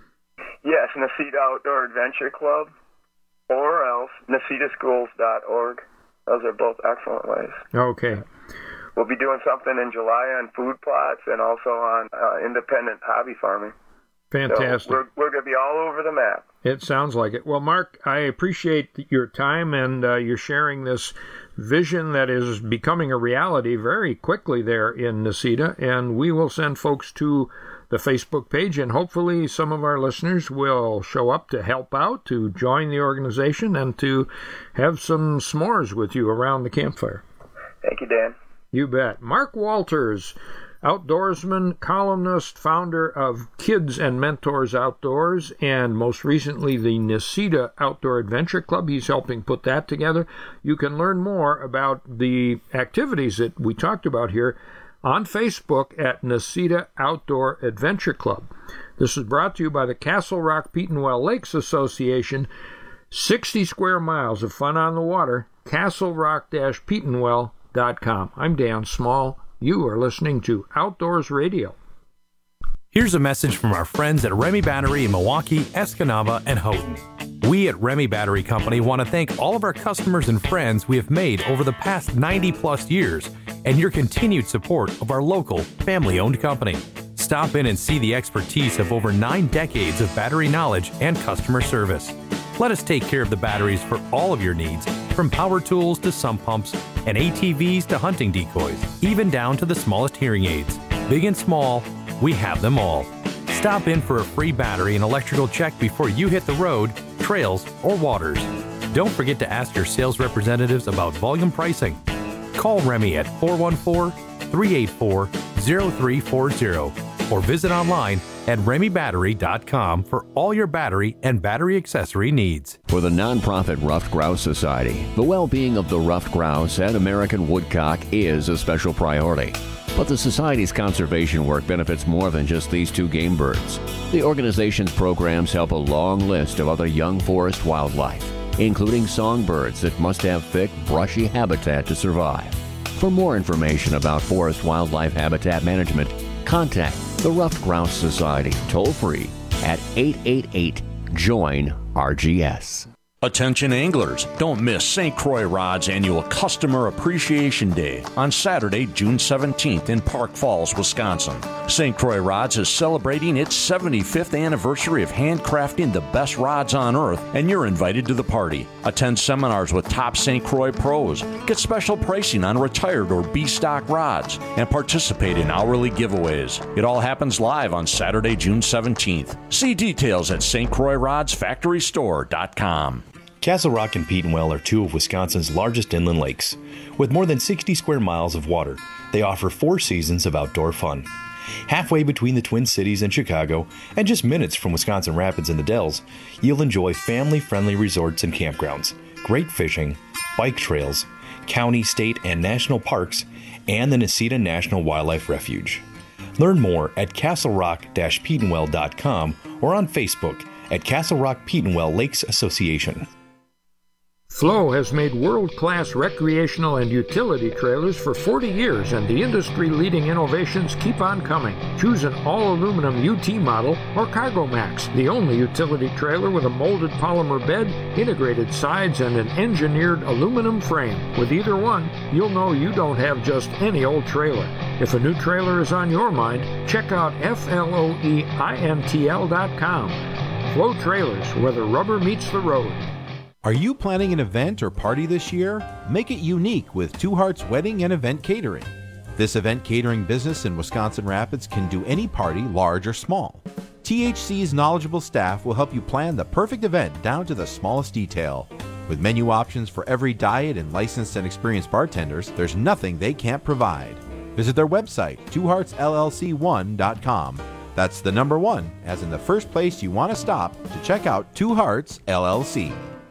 Yes, Necedah Outdoor Adventure Club, or else Necedah Schools dot org. Those are both excellent ways. Okay. We'll be doing something in July on food plots and also on uh, independent hobby farming. Fantastic. So we're we're going to be all over the map. It sounds like it. Well, Mark, I appreciate your time and uh, your sharing this vision that is becoming a reality very quickly there in Necedah, and we will send folks to the Facebook page, and hopefully some of our listeners will show up to help out, to join the organization, and to have some s'mores with you around the campfire. Thank you, Dan. You bet. Mark Walters, outdoorsman, columnist, founder of Kids and Mentors Outdoors, and most recently the Necedah Outdoor Adventure Club. He's helping put that together. You can learn more about the activities that we talked about here on Facebook at Necedah Outdoor Adventure Club. This is brought to you by the Castle Rock Petenwell Lakes Association. sixty square miles of fun on the water, castle rock dash petenwell dot com. I'm Dan Small. You are listening to Outdoors Radio. Here's a message from our friends at Remy Battery in Milwaukee, Escanaba, and Houghton. We at Remy Battery Company want to thank all of our customers and friends we have made over the past ninety plus years and your continued support of our local family-owned company. Stop in and see the expertise of over nine decades of battery knowledge and customer service. Let us take care of the batteries for all of your needs, from power tools to sump pumps and A T Vs to hunting decoys, even down to the smallest hearing aids. Big and small, we have them all. Stop in for a free battery and electrical check before you hit the road, trails, or waters. Don't forget to ask your sales representatives about volume pricing. Call Remy at four one four, three eight four, zero three four zero or visit online at remy battery dot com for all your battery and battery accessory needs. For the nonprofit Ruffed Grouse Society, the well-being of the ruffed grouse and American woodcock is a special priority. But the Society's conservation work benefits more than just these two game birds. The organization's programs help a long list of other young forest wildlife, including songbirds that must have thick, brushy habitat to survive. For more information about forest wildlife habitat management, contact the Ruffed Grouse Society toll-free at eight eight eight, join R G S. Attention anglers, don't miss Saint Croix Rod's annual Customer Appreciation Day on Saturday, June seventeenth in Park Falls, Wisconsin. Saint Croix Rods is celebrating its seventy-fifth anniversary of handcrafting the best rods on earth, and you're invited to the party. Attend seminars with top Saint Croix pros, get special pricing on retired or B-stock rods, and participate in hourly giveaways. It all happens live on Saturday, June seventeenth. See details at s t croix rods factory store dot com. Castle Rock and Petenwell are two of Wisconsin's largest inland lakes. With more than sixty square miles of water, they offer four seasons of outdoor fun. Halfway between the Twin Cities and Chicago, and just minutes from Wisconsin Rapids and the Dells, you'll enjoy family-friendly resorts and campgrounds, great fishing, bike trails, county, state, and national parks, and the Necedah National Wildlife Refuge. Learn more at castle rock dash petenwell dot com or on Facebook at Castle Rock Petenwell Lakes Association. Flow has made world-class recreational and utility trailers for forty years, and the industry-leading innovations keep on coming. Choose an all-aluminum U T model or Cargo Max, the only utility trailer with a molded polymer bed, integrated sides, and an engineered aluminum frame. With either one, you'll know you don't have just any old trailer. If a new trailer is on your mind, check out F L O E I N T L dot com. Flow Trailers, where the rubber meets the road. Are you planning an event or party this year? Make it unique with Two Hearts Wedding and Event Catering. This event catering business in Wisconsin Rapids can do any party, large or small. T H C's knowledgeable staff will help you plan the perfect event down to the smallest detail. With menu options for every diet and licensed and experienced bartenders, there's nothing they can't provide. Visit their website, two hearts L L C one dot com. That's the number one, as in the first place you want to stop to check out Two Hearts L L C.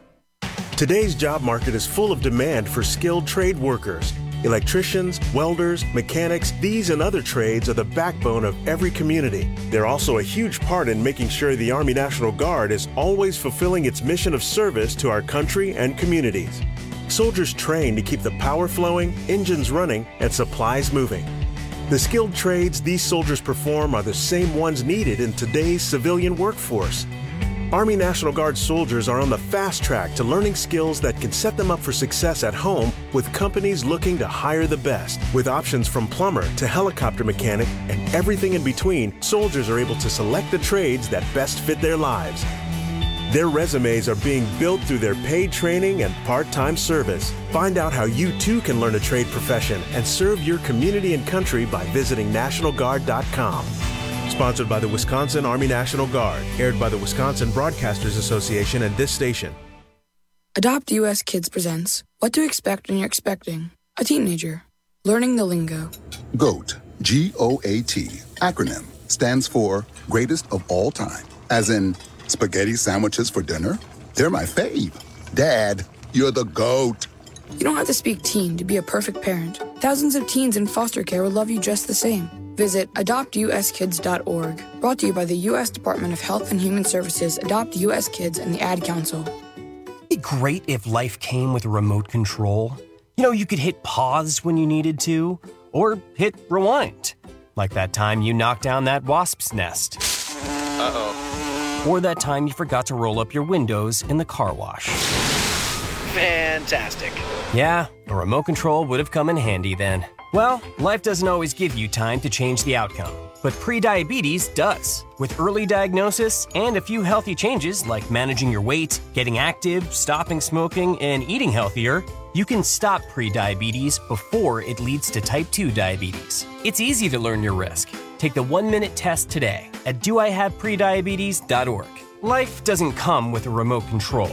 Today's job market is full of demand for skilled trade workers. Electricians, welders, mechanics, these and other trades are the backbone of every community. They're also a huge part in making sure the Army National Guard is always fulfilling its mission of service to our country and communities. Soldiers train to keep the power flowing, engines running, and supplies moving. The skilled trades these soldiers perform are the same ones needed in today's civilian workforce. Army National Guard soldiers are on the fast track to learning skills that can set them up for success at home with companies looking to hire the best. With options from plumber to helicopter mechanic and everything in between, soldiers are able to select the trades that best fit their lives. Their resumes are being built through their paid training and part-time service. Find out how you too can learn a trade profession and serve your community and country by visiting National Guard dot com. Sponsored by the Wisconsin Army National Guard. Aired by the Wisconsin Broadcasters Association and this station. Adopt U S Kids presents What to Expect When You're Expecting a Teenager. Learning the lingo. GOAT, G O A T, acronym, stands for Greatest of All Time. As in, spaghetti sandwiches for dinner? They're my fave. Dad, you're the GOAT. You don't have to speak teen to be a perfect parent. Thousands of teens in foster care will love you just the same. Visit adopt U S kids dot org. Brought to you by the U S Department of Health and Human Services, Adopt U S Kids, and the Ad Council. It'd be great if life came with a remote control. You know, you could hit pause when you needed to, or hit rewind. Like that time you knocked down that wasp's nest. Uh-oh. Or that time you forgot to roll up your windows in the car wash. Fantastic. Yeah, a remote control would have come in handy then. Well, life doesn't always give you time to change the outcome, but prediabetes does. With early diagnosis and a few healthy changes like managing your weight, getting active, stopping smoking, and eating healthier, you can stop prediabetes before it leads to type two diabetes. It's easy to learn your risk. Take the one-minute test today at do I have prediabetes dot org. Life doesn't come with a remote control.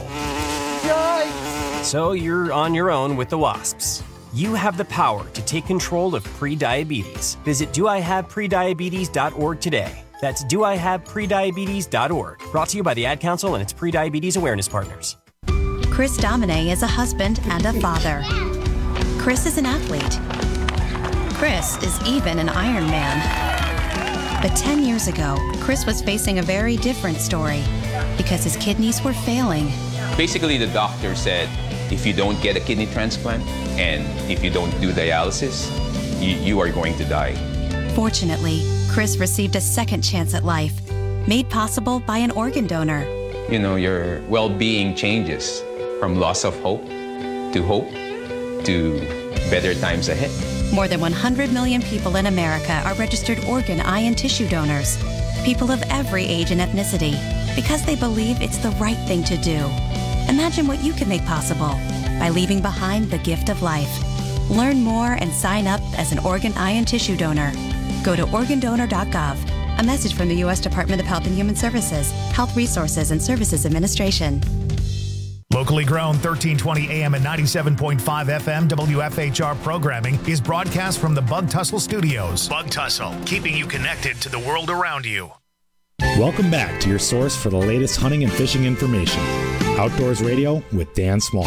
Yikes! So you're on your own with the wasps. You have the power to take control of prediabetes. Visit do I have prediabetes dot org today. That's do I have prediabetes dot org. Brought to you by the Ad Council and its prediabetes awareness partners. Chris Domine is a husband and a father. Chris is an athlete. Chris is even an Iron Man. But ten years ago, Chris was facing a very different story because his kidneys were failing. Basically, the doctor said, if you don't get a kidney transplant and if you don't do dialysis, you, you are going to die. Fortunately, Chris received a second chance at life, made possible by an organ donor. You know, your well-being changes from loss of hope to hope to better times ahead. More than one hundred million people in America are registered organ, eye, and tissue donors. People of every age and ethnicity, because they believe it's the right thing to do. Imagine what you can make possible by leaving behind the gift of life. Learn more and sign up as an organ, eye, and tissue donor. Go to organ donor dot gov. A message from the U S Department of Health and Human Services, Health Resources and Services Administration. Locally grown thirteen twenty A M and ninety-seven point five F M W F H R programming is broadcast from the Bug Tussle Studios. Bug Tussle, keeping you connected to the world around you. Welcome back to your source for the latest hunting and fishing information. Outdoors Radio with Dan Small.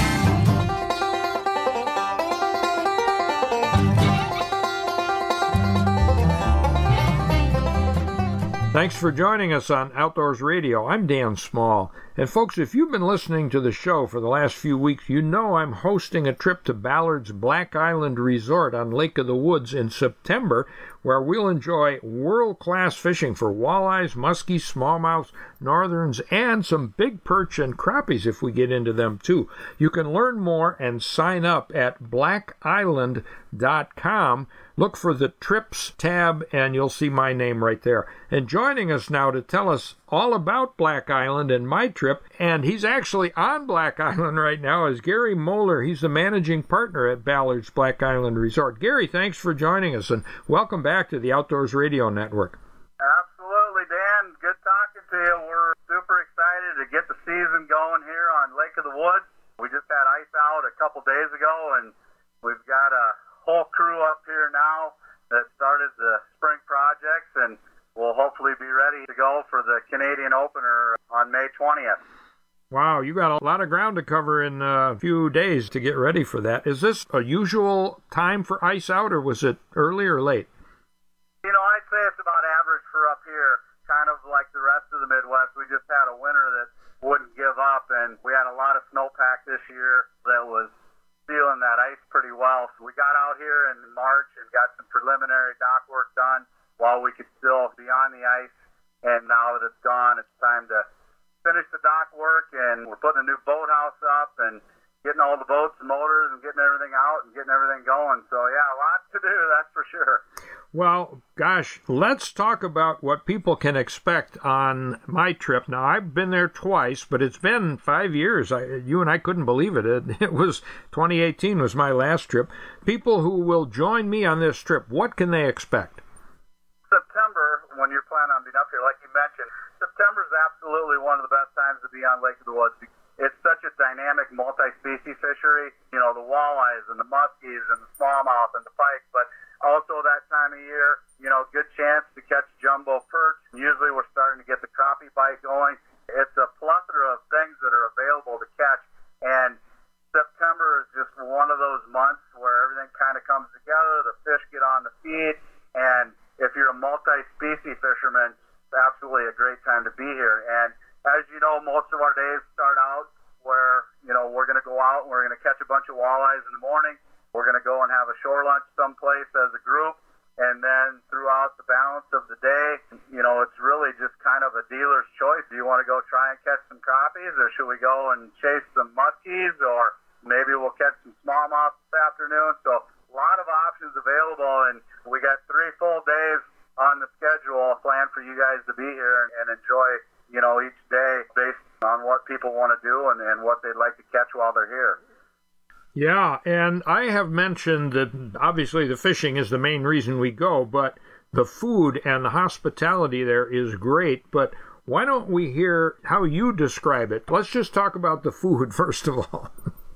Thanks for joining us on Outdoors Radio. I'm Dan Small. And folks, if you've been listening to the show for the last few weeks, you know I'm hosting a trip to Ballard's Black Island Resort on Lake of the Woods in September, where we'll enjoy world-class fishing for walleyes, muskies, smallmouths, northerns, and some big perch and crappies if we get into them too. You can learn more and sign up at black island dot com. Look for the Trips tab, and you'll see my name right there. And joining us now to tell us all about Black Island and my trip, and he's actually on Black Island right now, is Gary Moeller. He's the managing partner at Ballard's Black Island Resort. Gary, thanks for joining us, and welcome back to the Outdoors Radio Network. Absolutely, Dan. Good talking to you. We're super excited to get the season going here on Lake of the Woods. We just had ice out a couple days ago, and we've got a whole crew up here now that started the spring projects, and we'll hopefully be ready to go for the Canadian opener on May twentieth. Wow, you got a lot of ground to cover in a few days to get ready for that. Is this a usual time for ice out, or was it early or late? You know, I'd say it's about average for up here, kind of like the rest of the Midwest. We just had a winter that wouldn't give up, and we had a lot of snowpack this year that was sealing that ice pretty well. So we got out here in March and got some preliminary dock work done while we could still be on the ice. And now that it's gone, it's time to finished the dock work, and we're putting a new boathouse up and getting all the boats and motors and getting everything out and getting everything going. So, yeah, a lot to do, that's for sure. Well, gosh, let's talk about what people can expect on my trip. Now, I've been there twice, but it's been five years. I, you and I couldn't believe it. it. It was twenty eighteen was my last trip. People who will join me on this trip, what can they expect? September, when you're planning on being up here, like you mentioned, September is absolutely one of the best times to be on Lake of the Woods. It's such a dynamic multi-species fishery, you know, the walleyes and the muskies and the smallmouth and the pike, but also that time of year, you know, good chance to catch jumbo perch. Usually we're starting to get the crappie bite going. It's a plethora of things that are available to catch, and September is just one of those months where everything kind of comes together, the fish get on the feed, and if you're a multi-species fisherman, it's absolutely a great time to be here. And as you know, most of our days start out where, you know, we're going to go out and we're going to catch a bunch of walleyes in the morning. We're going to go and have a shore lunch someplace as a group. And then throughout the balance of the day, you know, it's really just kind of a dealer's choice. Do you want to go try and catch some crappies, or should we go and chase some muskies, or maybe we'll catch some smallmouth this afternoon? So a lot of options available, and we got three full days on the schedule planned for you guys to be here and, and enjoy, you know, each day based on what people want to do and, and what they'd like to catch while they're here. Yeah, and I have mentioned that obviously the fishing is the main reason we go, but the food and the hospitality there is great. But why don't we hear how you describe it? Let's just talk about the food first of all.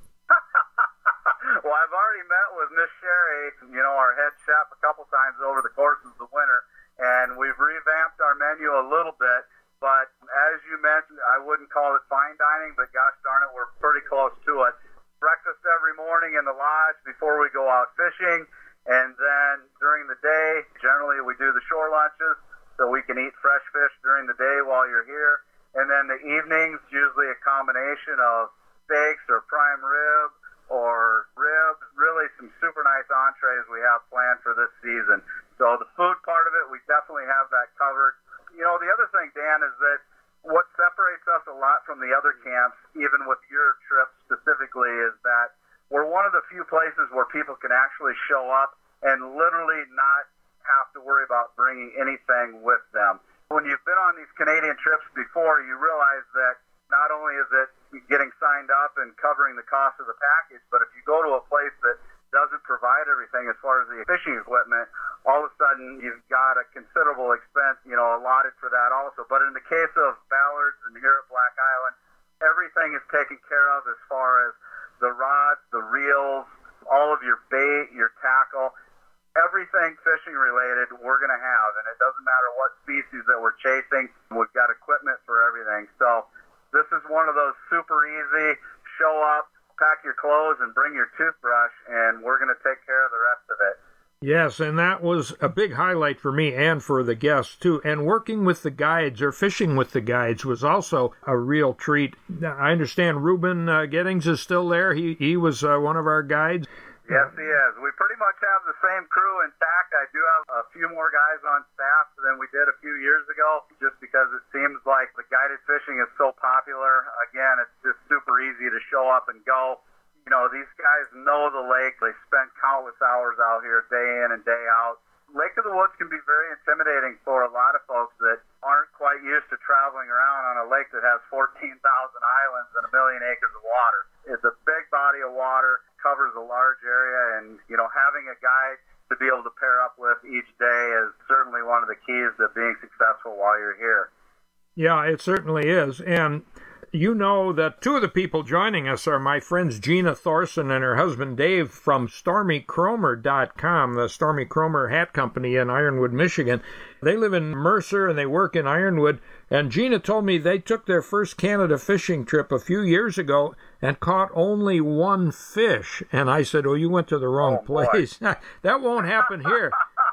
Well, I've already met with Miss Sherry, you know, our head chef, a couple times over the course of the winter, and we've revamped our menu a little bit. But as you mentioned, I wouldn't call it fine dining, but gosh darn it, we're pretty close to it. Breakfast every morning in the lodge before we go out fishing, and then during the day, generally we do the shore lunches so we can eat fresh fish during the day while you're here. And then the evenings, usually a combination of steaks or prime rib or ribs, really some super nice entrees we have planned for this season. So the food part of it, we definitely have that covered. You know, the other thing, Dan, is that what separates us a lot from the other camps, even with your trip specifically, is that we're one of the few places where people can actually show up and literally not have to worry about bringing anything with them. When you've been on these Canadian trips before, you realize that not only is it getting signed up and covering the cost of the package, but if you go to a place that doesn't provide everything as far as the fishing equipment, all of a sudden you've got a considerable expense, you know, allotted for that also. But in the case of Ballards and here at Black Island, everything is taken care of as far as the rods, the reels, all of your bait, your tackle, everything fishing related we're going to have. And it doesn't matter what species that we're chasing, we've got equipment for everything. So this is one of those super easy, show up, pack your clothes and bring your toothbrush, and we're going to take care of the rest of it. Yes, and that was a big highlight for me and for the guests, too. And working with the guides or fishing with the guides was also a real treat. I understand Ruben uh, Gettings is still there. He he was uh, one of our guides. Yes, he is. We pretty much have the same crew intact. I do have a few more guys on staff than we did a few years ago, just because it seems like the guided fishing is so popular. Again, it's just super easy to show up and go. You know, these guys know the lake. They spend countless hours out here day in and day out. Lake of the Woods can be very intimidating for a lot of folks that aren't quite used to traveling around on a lake that has fourteen thousand islands and a million acres of water. It's a big body of water, covers a large area, and, you know, having a guide to be able to pair up with each day is certainly one of the keys to being successful while you're here. Yeah, it certainly is. And you know that two of the people joining us are my friends Gina Thorson and her husband Dave from Stormy Cromer dot com, the Stormy Cromer Hat Company in Ironwood, Michigan. They live in Mercer and they work in Ironwood. And Gina told me they took their first Canada fishing trip a few years ago and caught only one fish. And I said, oh, you went to the wrong oh, place. That won't happen here.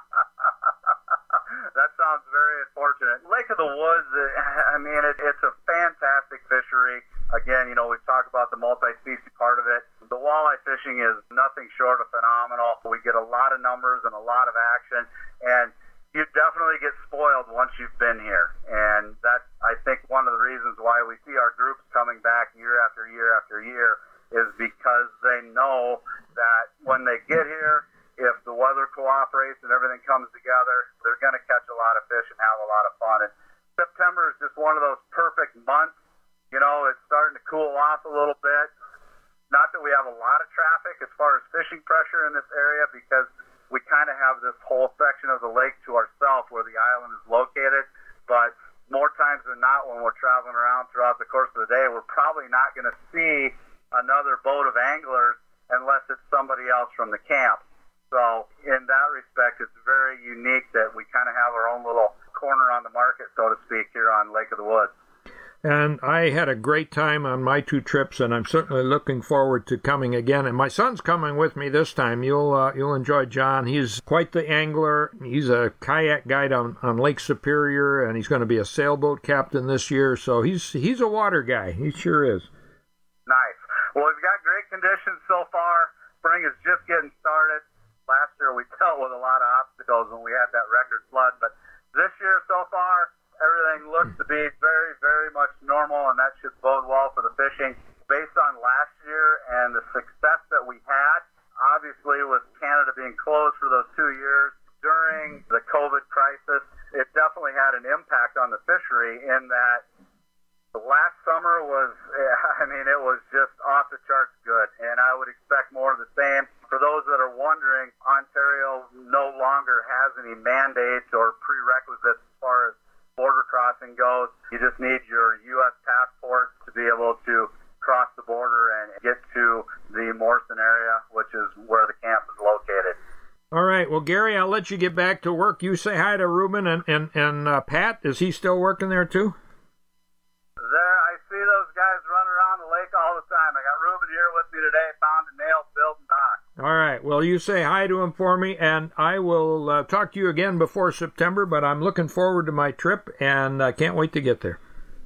That sounds very unfortunate. Lake of the Woods, I mean, it, it's a fantastic fishery. Again, you know, we've talked about the multi-species part of it. The walleye fishing is nothing short of phenomenal. We get a lot of numbers and a lot of action, and you definitely get spoiled once you've been here. And that's, I think, one of the reasons why we see see our groups coming back year after year after year is because they know that when they get here, if the weather cooperates and everything comes together, they're going to catch a lot of fish and have a lot of fun. And September is just one of those perfect months. You know, it's starting to cool off a little bit. Not that we have a lot of traffic as far as fishing pressure in this area, because we kind of have this whole section of the lake to ourselves where the island is located. But more times than not, when we're traveling around throughout the course of the day, we're probably not going to see another boat of anglers unless it's somebody else from the camp. So in that respect, it's very unique that we kind of have our own little corner on the market, so to speak, here on Lake of the Woods. And I had a great time on my two trips, and I'm certainly looking forward to coming again. And my son's coming with me this time. You'll uh, you'll enjoy John. He's quite the angler. He's a kayak guide on, on Lake Superior, and he's going to be a sailboat captain this year. So he's he's a water guy. He sure is. Nice. Well, we've got great conditions so far. Spring is just getting started. Last year we dealt with a lot of obstacles when we had that record flood, but this year so far, everything looks to be very, very much normal, and that should bode well for the fishing. Based on last year and the success that we had, obviously with Canada being closed for those two years during the COVID crisis, it definitely had an impact on the fishery in that the last summer was, I mean, it was just off the charts good, and I would expect more of the same. For those that are wondering, Ontario no longer has any mandates or prerequisites as far as border crossing goes. You just need your U S passport to be able to cross the border and get to the Morrison area, which is where the camp is located. All right. Well, Gary, I'll let you get back to work. You say hi to Ruben and, and, and uh, Pat. Is he still working there, too? There, I see those guys running around the lake all the time. I got Ruben here with me today, found a nail, built and dock. All right. Well, you say hi to him for me, and I will uh, talk to you again before September, but I'm looking forward to my trip, and I can't wait to get there.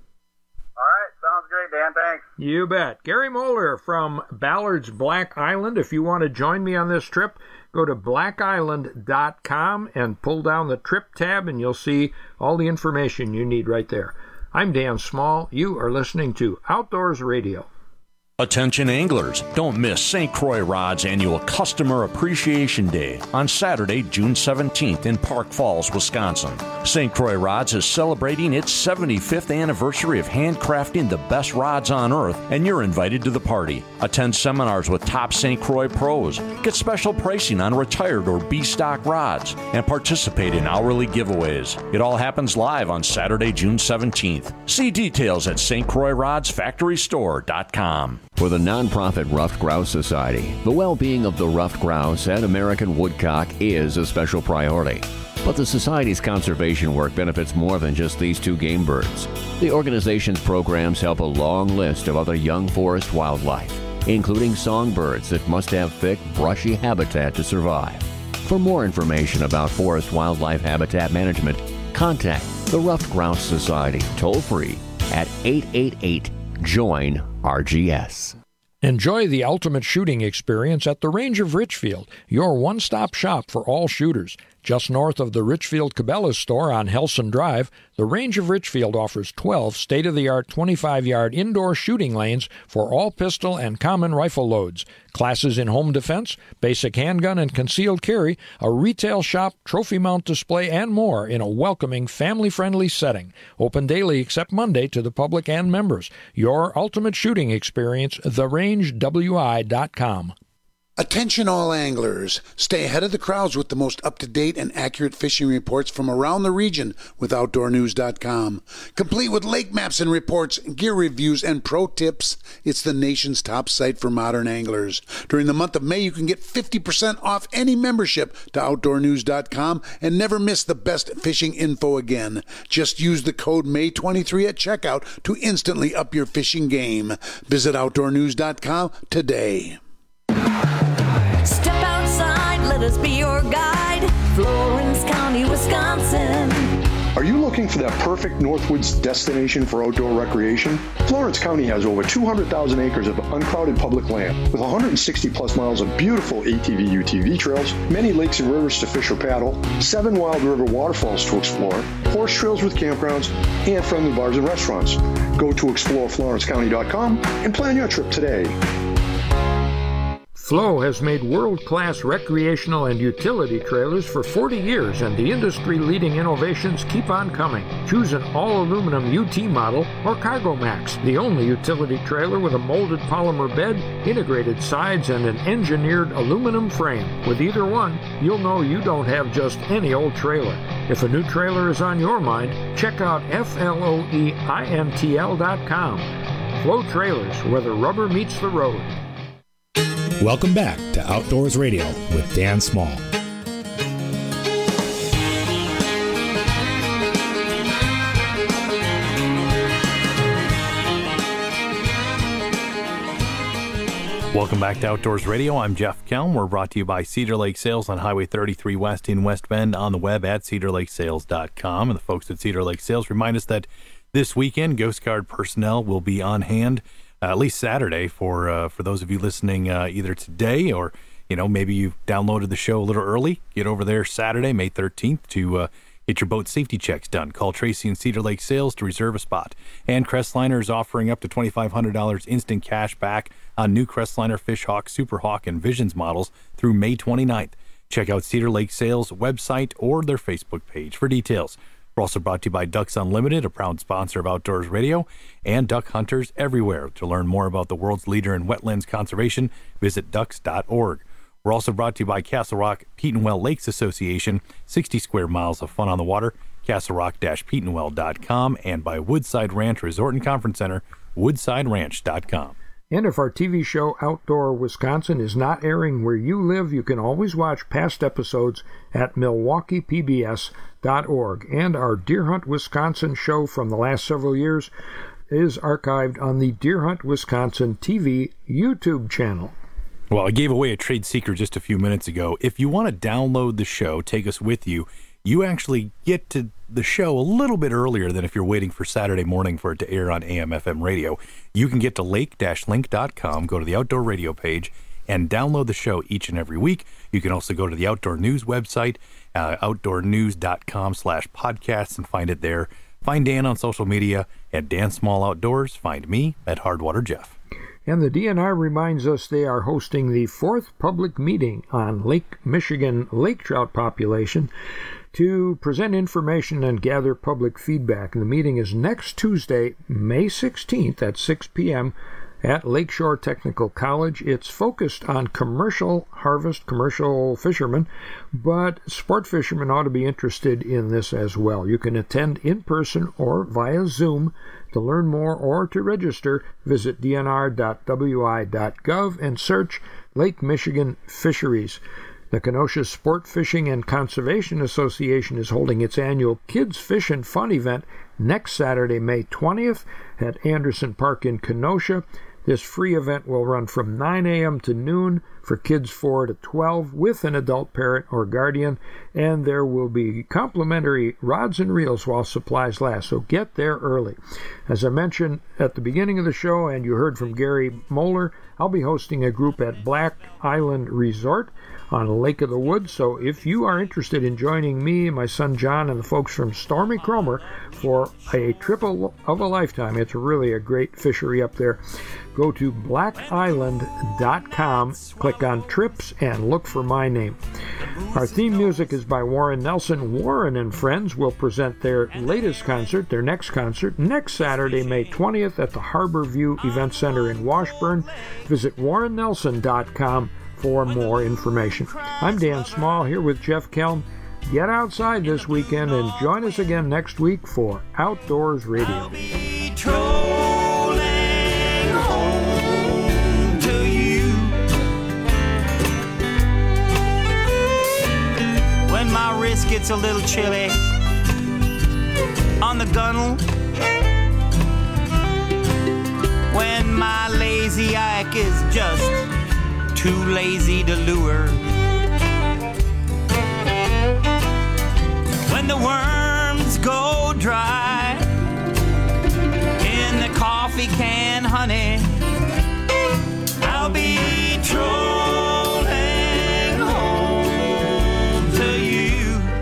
All right. Sounds great, Dan. Thanks. You bet. Gary Moeller from Ballard's Black Island. If you want to join me on this trip, go to black island dot com and pull down the trip tab, and you'll see all the information you need right there. I'm Dan Small. You are listening to Outdoors Radio. Attention anglers, don't miss Saint Croix Rod's annual Customer Appreciation Day on Saturday, June seventeenth in Park Falls, Wisconsin. Saint Croix Rods is celebrating its seventy-fifth anniversary of handcrafting the best rods on earth, and you're invited to the party. Attend seminars with top Saint Croix pros, get special pricing on retired or B-stock rods, and participate in hourly giveaways. It all happens live on Saturday, June seventeenth. See details at S T Croix Rods Factory Store dot com. For the nonprofit Ruffed Grouse Society, the well-being of the ruffed grouse and American woodcock is a special priority. But the Society's conservation work benefits more than just these two game birds. The organization's programs help a long list of other young forest wildlife, including songbirds that must have thick, brushy habitat to survive. For more information about forest wildlife habitat management, contact the Ruffed Grouse Society toll-free at eight eight eight, join R G S. Enjoy the ultimate shooting experience at the Range of Richfield, your one-stop shop for all shooters. Just north of the Richfield Cabela's store on Helson Drive, the Range of Richfield offers twelve state-of-the-art twenty-five-yard indoor shooting lanes for all pistol and common rifle loads, classes in home defense, basic handgun and concealed carry, a retail shop, trophy mount display, and more in a welcoming, family-friendly setting. Open daily except Monday to the public and members. Your ultimate shooting experience, the range w i dot com. Attention all anglers. Stay ahead of the crowds with the most up-to-date and accurate fishing reports from around the region with outdoor news dot com. Complete with lake maps and reports, gear reviews, and pro tips, it's the nation's top site for modern anglers. During the month of May, you can get fifty percent off any membership to outdoor news dot com and never miss the best fishing info again. Just use the code May twenty-three at checkout to instantly up your fishing game. Visit outdoor news dot com today. Step outside, let us be your guide. Florence County, Wisconsin. Are you looking for that perfect Northwoods destination for outdoor recreation? Florence County has over two hundred thousand acres of uncrowded public land with one hundred sixty plus miles of beautiful A T V U T V trails, many lakes and rivers to fish or paddle, seven wild river waterfalls to explore, horse trails with campgrounds, and friendly bars and restaurants. Go to explore florence county dot com and plan your trip today. Flow has made world-class recreational and utility trailers for forty years, and the industry-leading innovations keep on coming. Choose an all-aluminum U T model or Cargo Max, the only utility trailer with a molded polymer bed, integrated sides, and an engineered aluminum frame. With either one, you'll know you don't have just any old trailer. If a new trailer is on your mind, check out F L O E I N T L dot com. Flow Trailers, where the rubber meets the road. Welcome back to Outdoors Radio with Dan Small. Welcome back to Outdoors Radio. I'm Jeff Kelm. We're brought to you by Cedar Lake Sales on Highway thirty-three West in West Bend, on the web at cedar lake sales dot com. And the folks at Cedar Lake Sales remind us that this weekend, Ghost Guard personnel will be on hand Uh, at least Saturday for uh, for those of you listening uh, either today or, you know, maybe you downloaded the show a little early. Get over there Saturday, May thirteenth to uh, get your boat safety checks done. Call Tracy and Cedar Lake Sales to reserve a spot. And Crestliner is offering up to twenty-five hundred dollars instant cash back on new Crestliner, Fishhawk, Superhawk, and Visions models through May twenty-ninth. Check out Cedar Lake Sales website or their Facebook page for details. We're also brought to you by Ducks Unlimited, a proud sponsor of Outdoors Radio, and Duck Hunters Everywhere. To learn more about the world's leader in wetlands conservation, visit ducks dot org. We're also brought to you by Castle Rock Petenwell Lakes Association, sixty square miles of fun on the water, castle rock dash petenwell dot com, and by Woodside Ranch Resort and Conference Center, woodside ranch dot com. And if our T V show Outdoor Wisconsin is not airing where you live, you can always watch past episodes at milwaukee p b s dot org. And our Deer Hunt Wisconsin show from the last several years is archived on the Deer Hunt Wisconsin T V YouTube channel. Well, I gave away a trade secret just a few minutes ago. If you want to download the show, take us with you, you actually get to the show a little bit earlier than if you're waiting for Saturday morning for it to air on A M F M radio. You can get to lake dash link dot com, go to the Outdoor Radio page, and download the show each and every week. You can also go to the Outdoor News website, uh, outdoor news dot com slash podcasts, and find it there. Find Dan on social media at Dan Small Outdoors. Find me at Hardwater Jeff. And the D N R reminds us they are hosting the fourth public meeting on Lake Michigan lake trout population to present information and gather public feedback. And the meeting is next Tuesday, May sixteenth at six p.m. at Lakeshore Technical College. It's focused on commercial harvest, commercial fishermen, but sport fishermen ought to be interested in this as well. You can attend in person or via Zoom. To learn more or to register, visit d n r dot w i dot gov and search Lake Michigan Fisheries. The Kenosha Sport Fishing and Conservation Association is holding its annual Kids Fish and Fun event next Saturday, May twentieth at Anderson Park in Kenosha. This free event will run from nine a.m. to noon for kids four to twelve with an adult parent or guardian, and there will be complimentary rods and reels while supplies last, so get there early. As I mentioned at the beginning of the show, and you heard from Gary Moeller, I'll be hosting a group at Black Island Resort on Lake of the Woods, so if you are interested in joining me, my son John, and the folks from Stormy Cromer for a trip of a lifetime, it's really a great fishery up there, go to black island dot com, click on trips, and look for my name. Our theme music is by Warren Nelson. Warren and Friends will present their latest concert, their next concert, next Saturday, May twentieth at the Harbor View Event Center in Washburn. Visit warren nelson dot com for more information. I'm Dan Small here with Jeff Kelm. Get outside this weekend and join us again next week for Outdoors Radio. When my wrist gets a little chilly on the gunnel, when my lazy ike is just too lazy to lure, when the worms go dry. In the coffee can, honey, I'll be trolling home to you.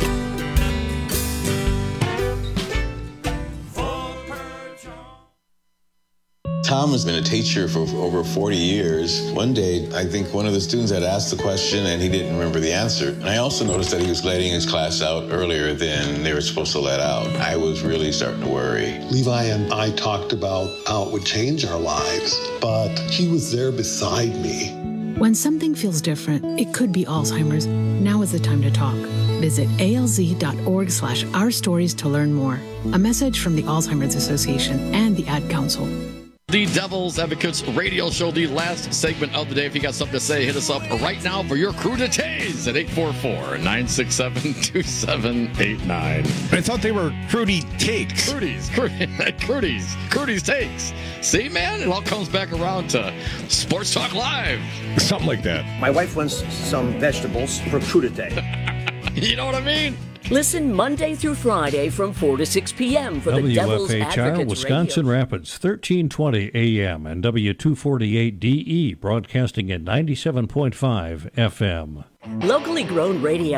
Tom has been a teacher for over forty years. One day, I think one of the students had asked the question and he didn't remember the answer. And I also noticed that he was letting his class out earlier than they were supposed to let out. I was really starting to worry. Levi and I talked about how it would change our lives, but he was there beside me. When something feels different, it could be Alzheimer's. Now is the time to talk. Visit alz.org slash our stories to learn more. A message from the Alzheimer's Association and the Ad Council. The Devil's Advocates radio show, the last segment of the day. If you got something to say, hit us up right now for your crudités at eight four four, nine six seven, two seven eight nine. I thought they were Crudy Takes. Crudies, Crudies, Crudies Takes. See, man, it all comes back around to Sports Talk Live. Something like that. My wife wants some vegetables for crudité. You know what I mean? Listen Monday through Friday from four to six p.m. for the Devil's W F H R, Advocates Wisconsin Radio. Rapids, thirteen twenty A M and W two forty-eight D E, broadcasting at ninety-seven point five F M. Locally grown radio.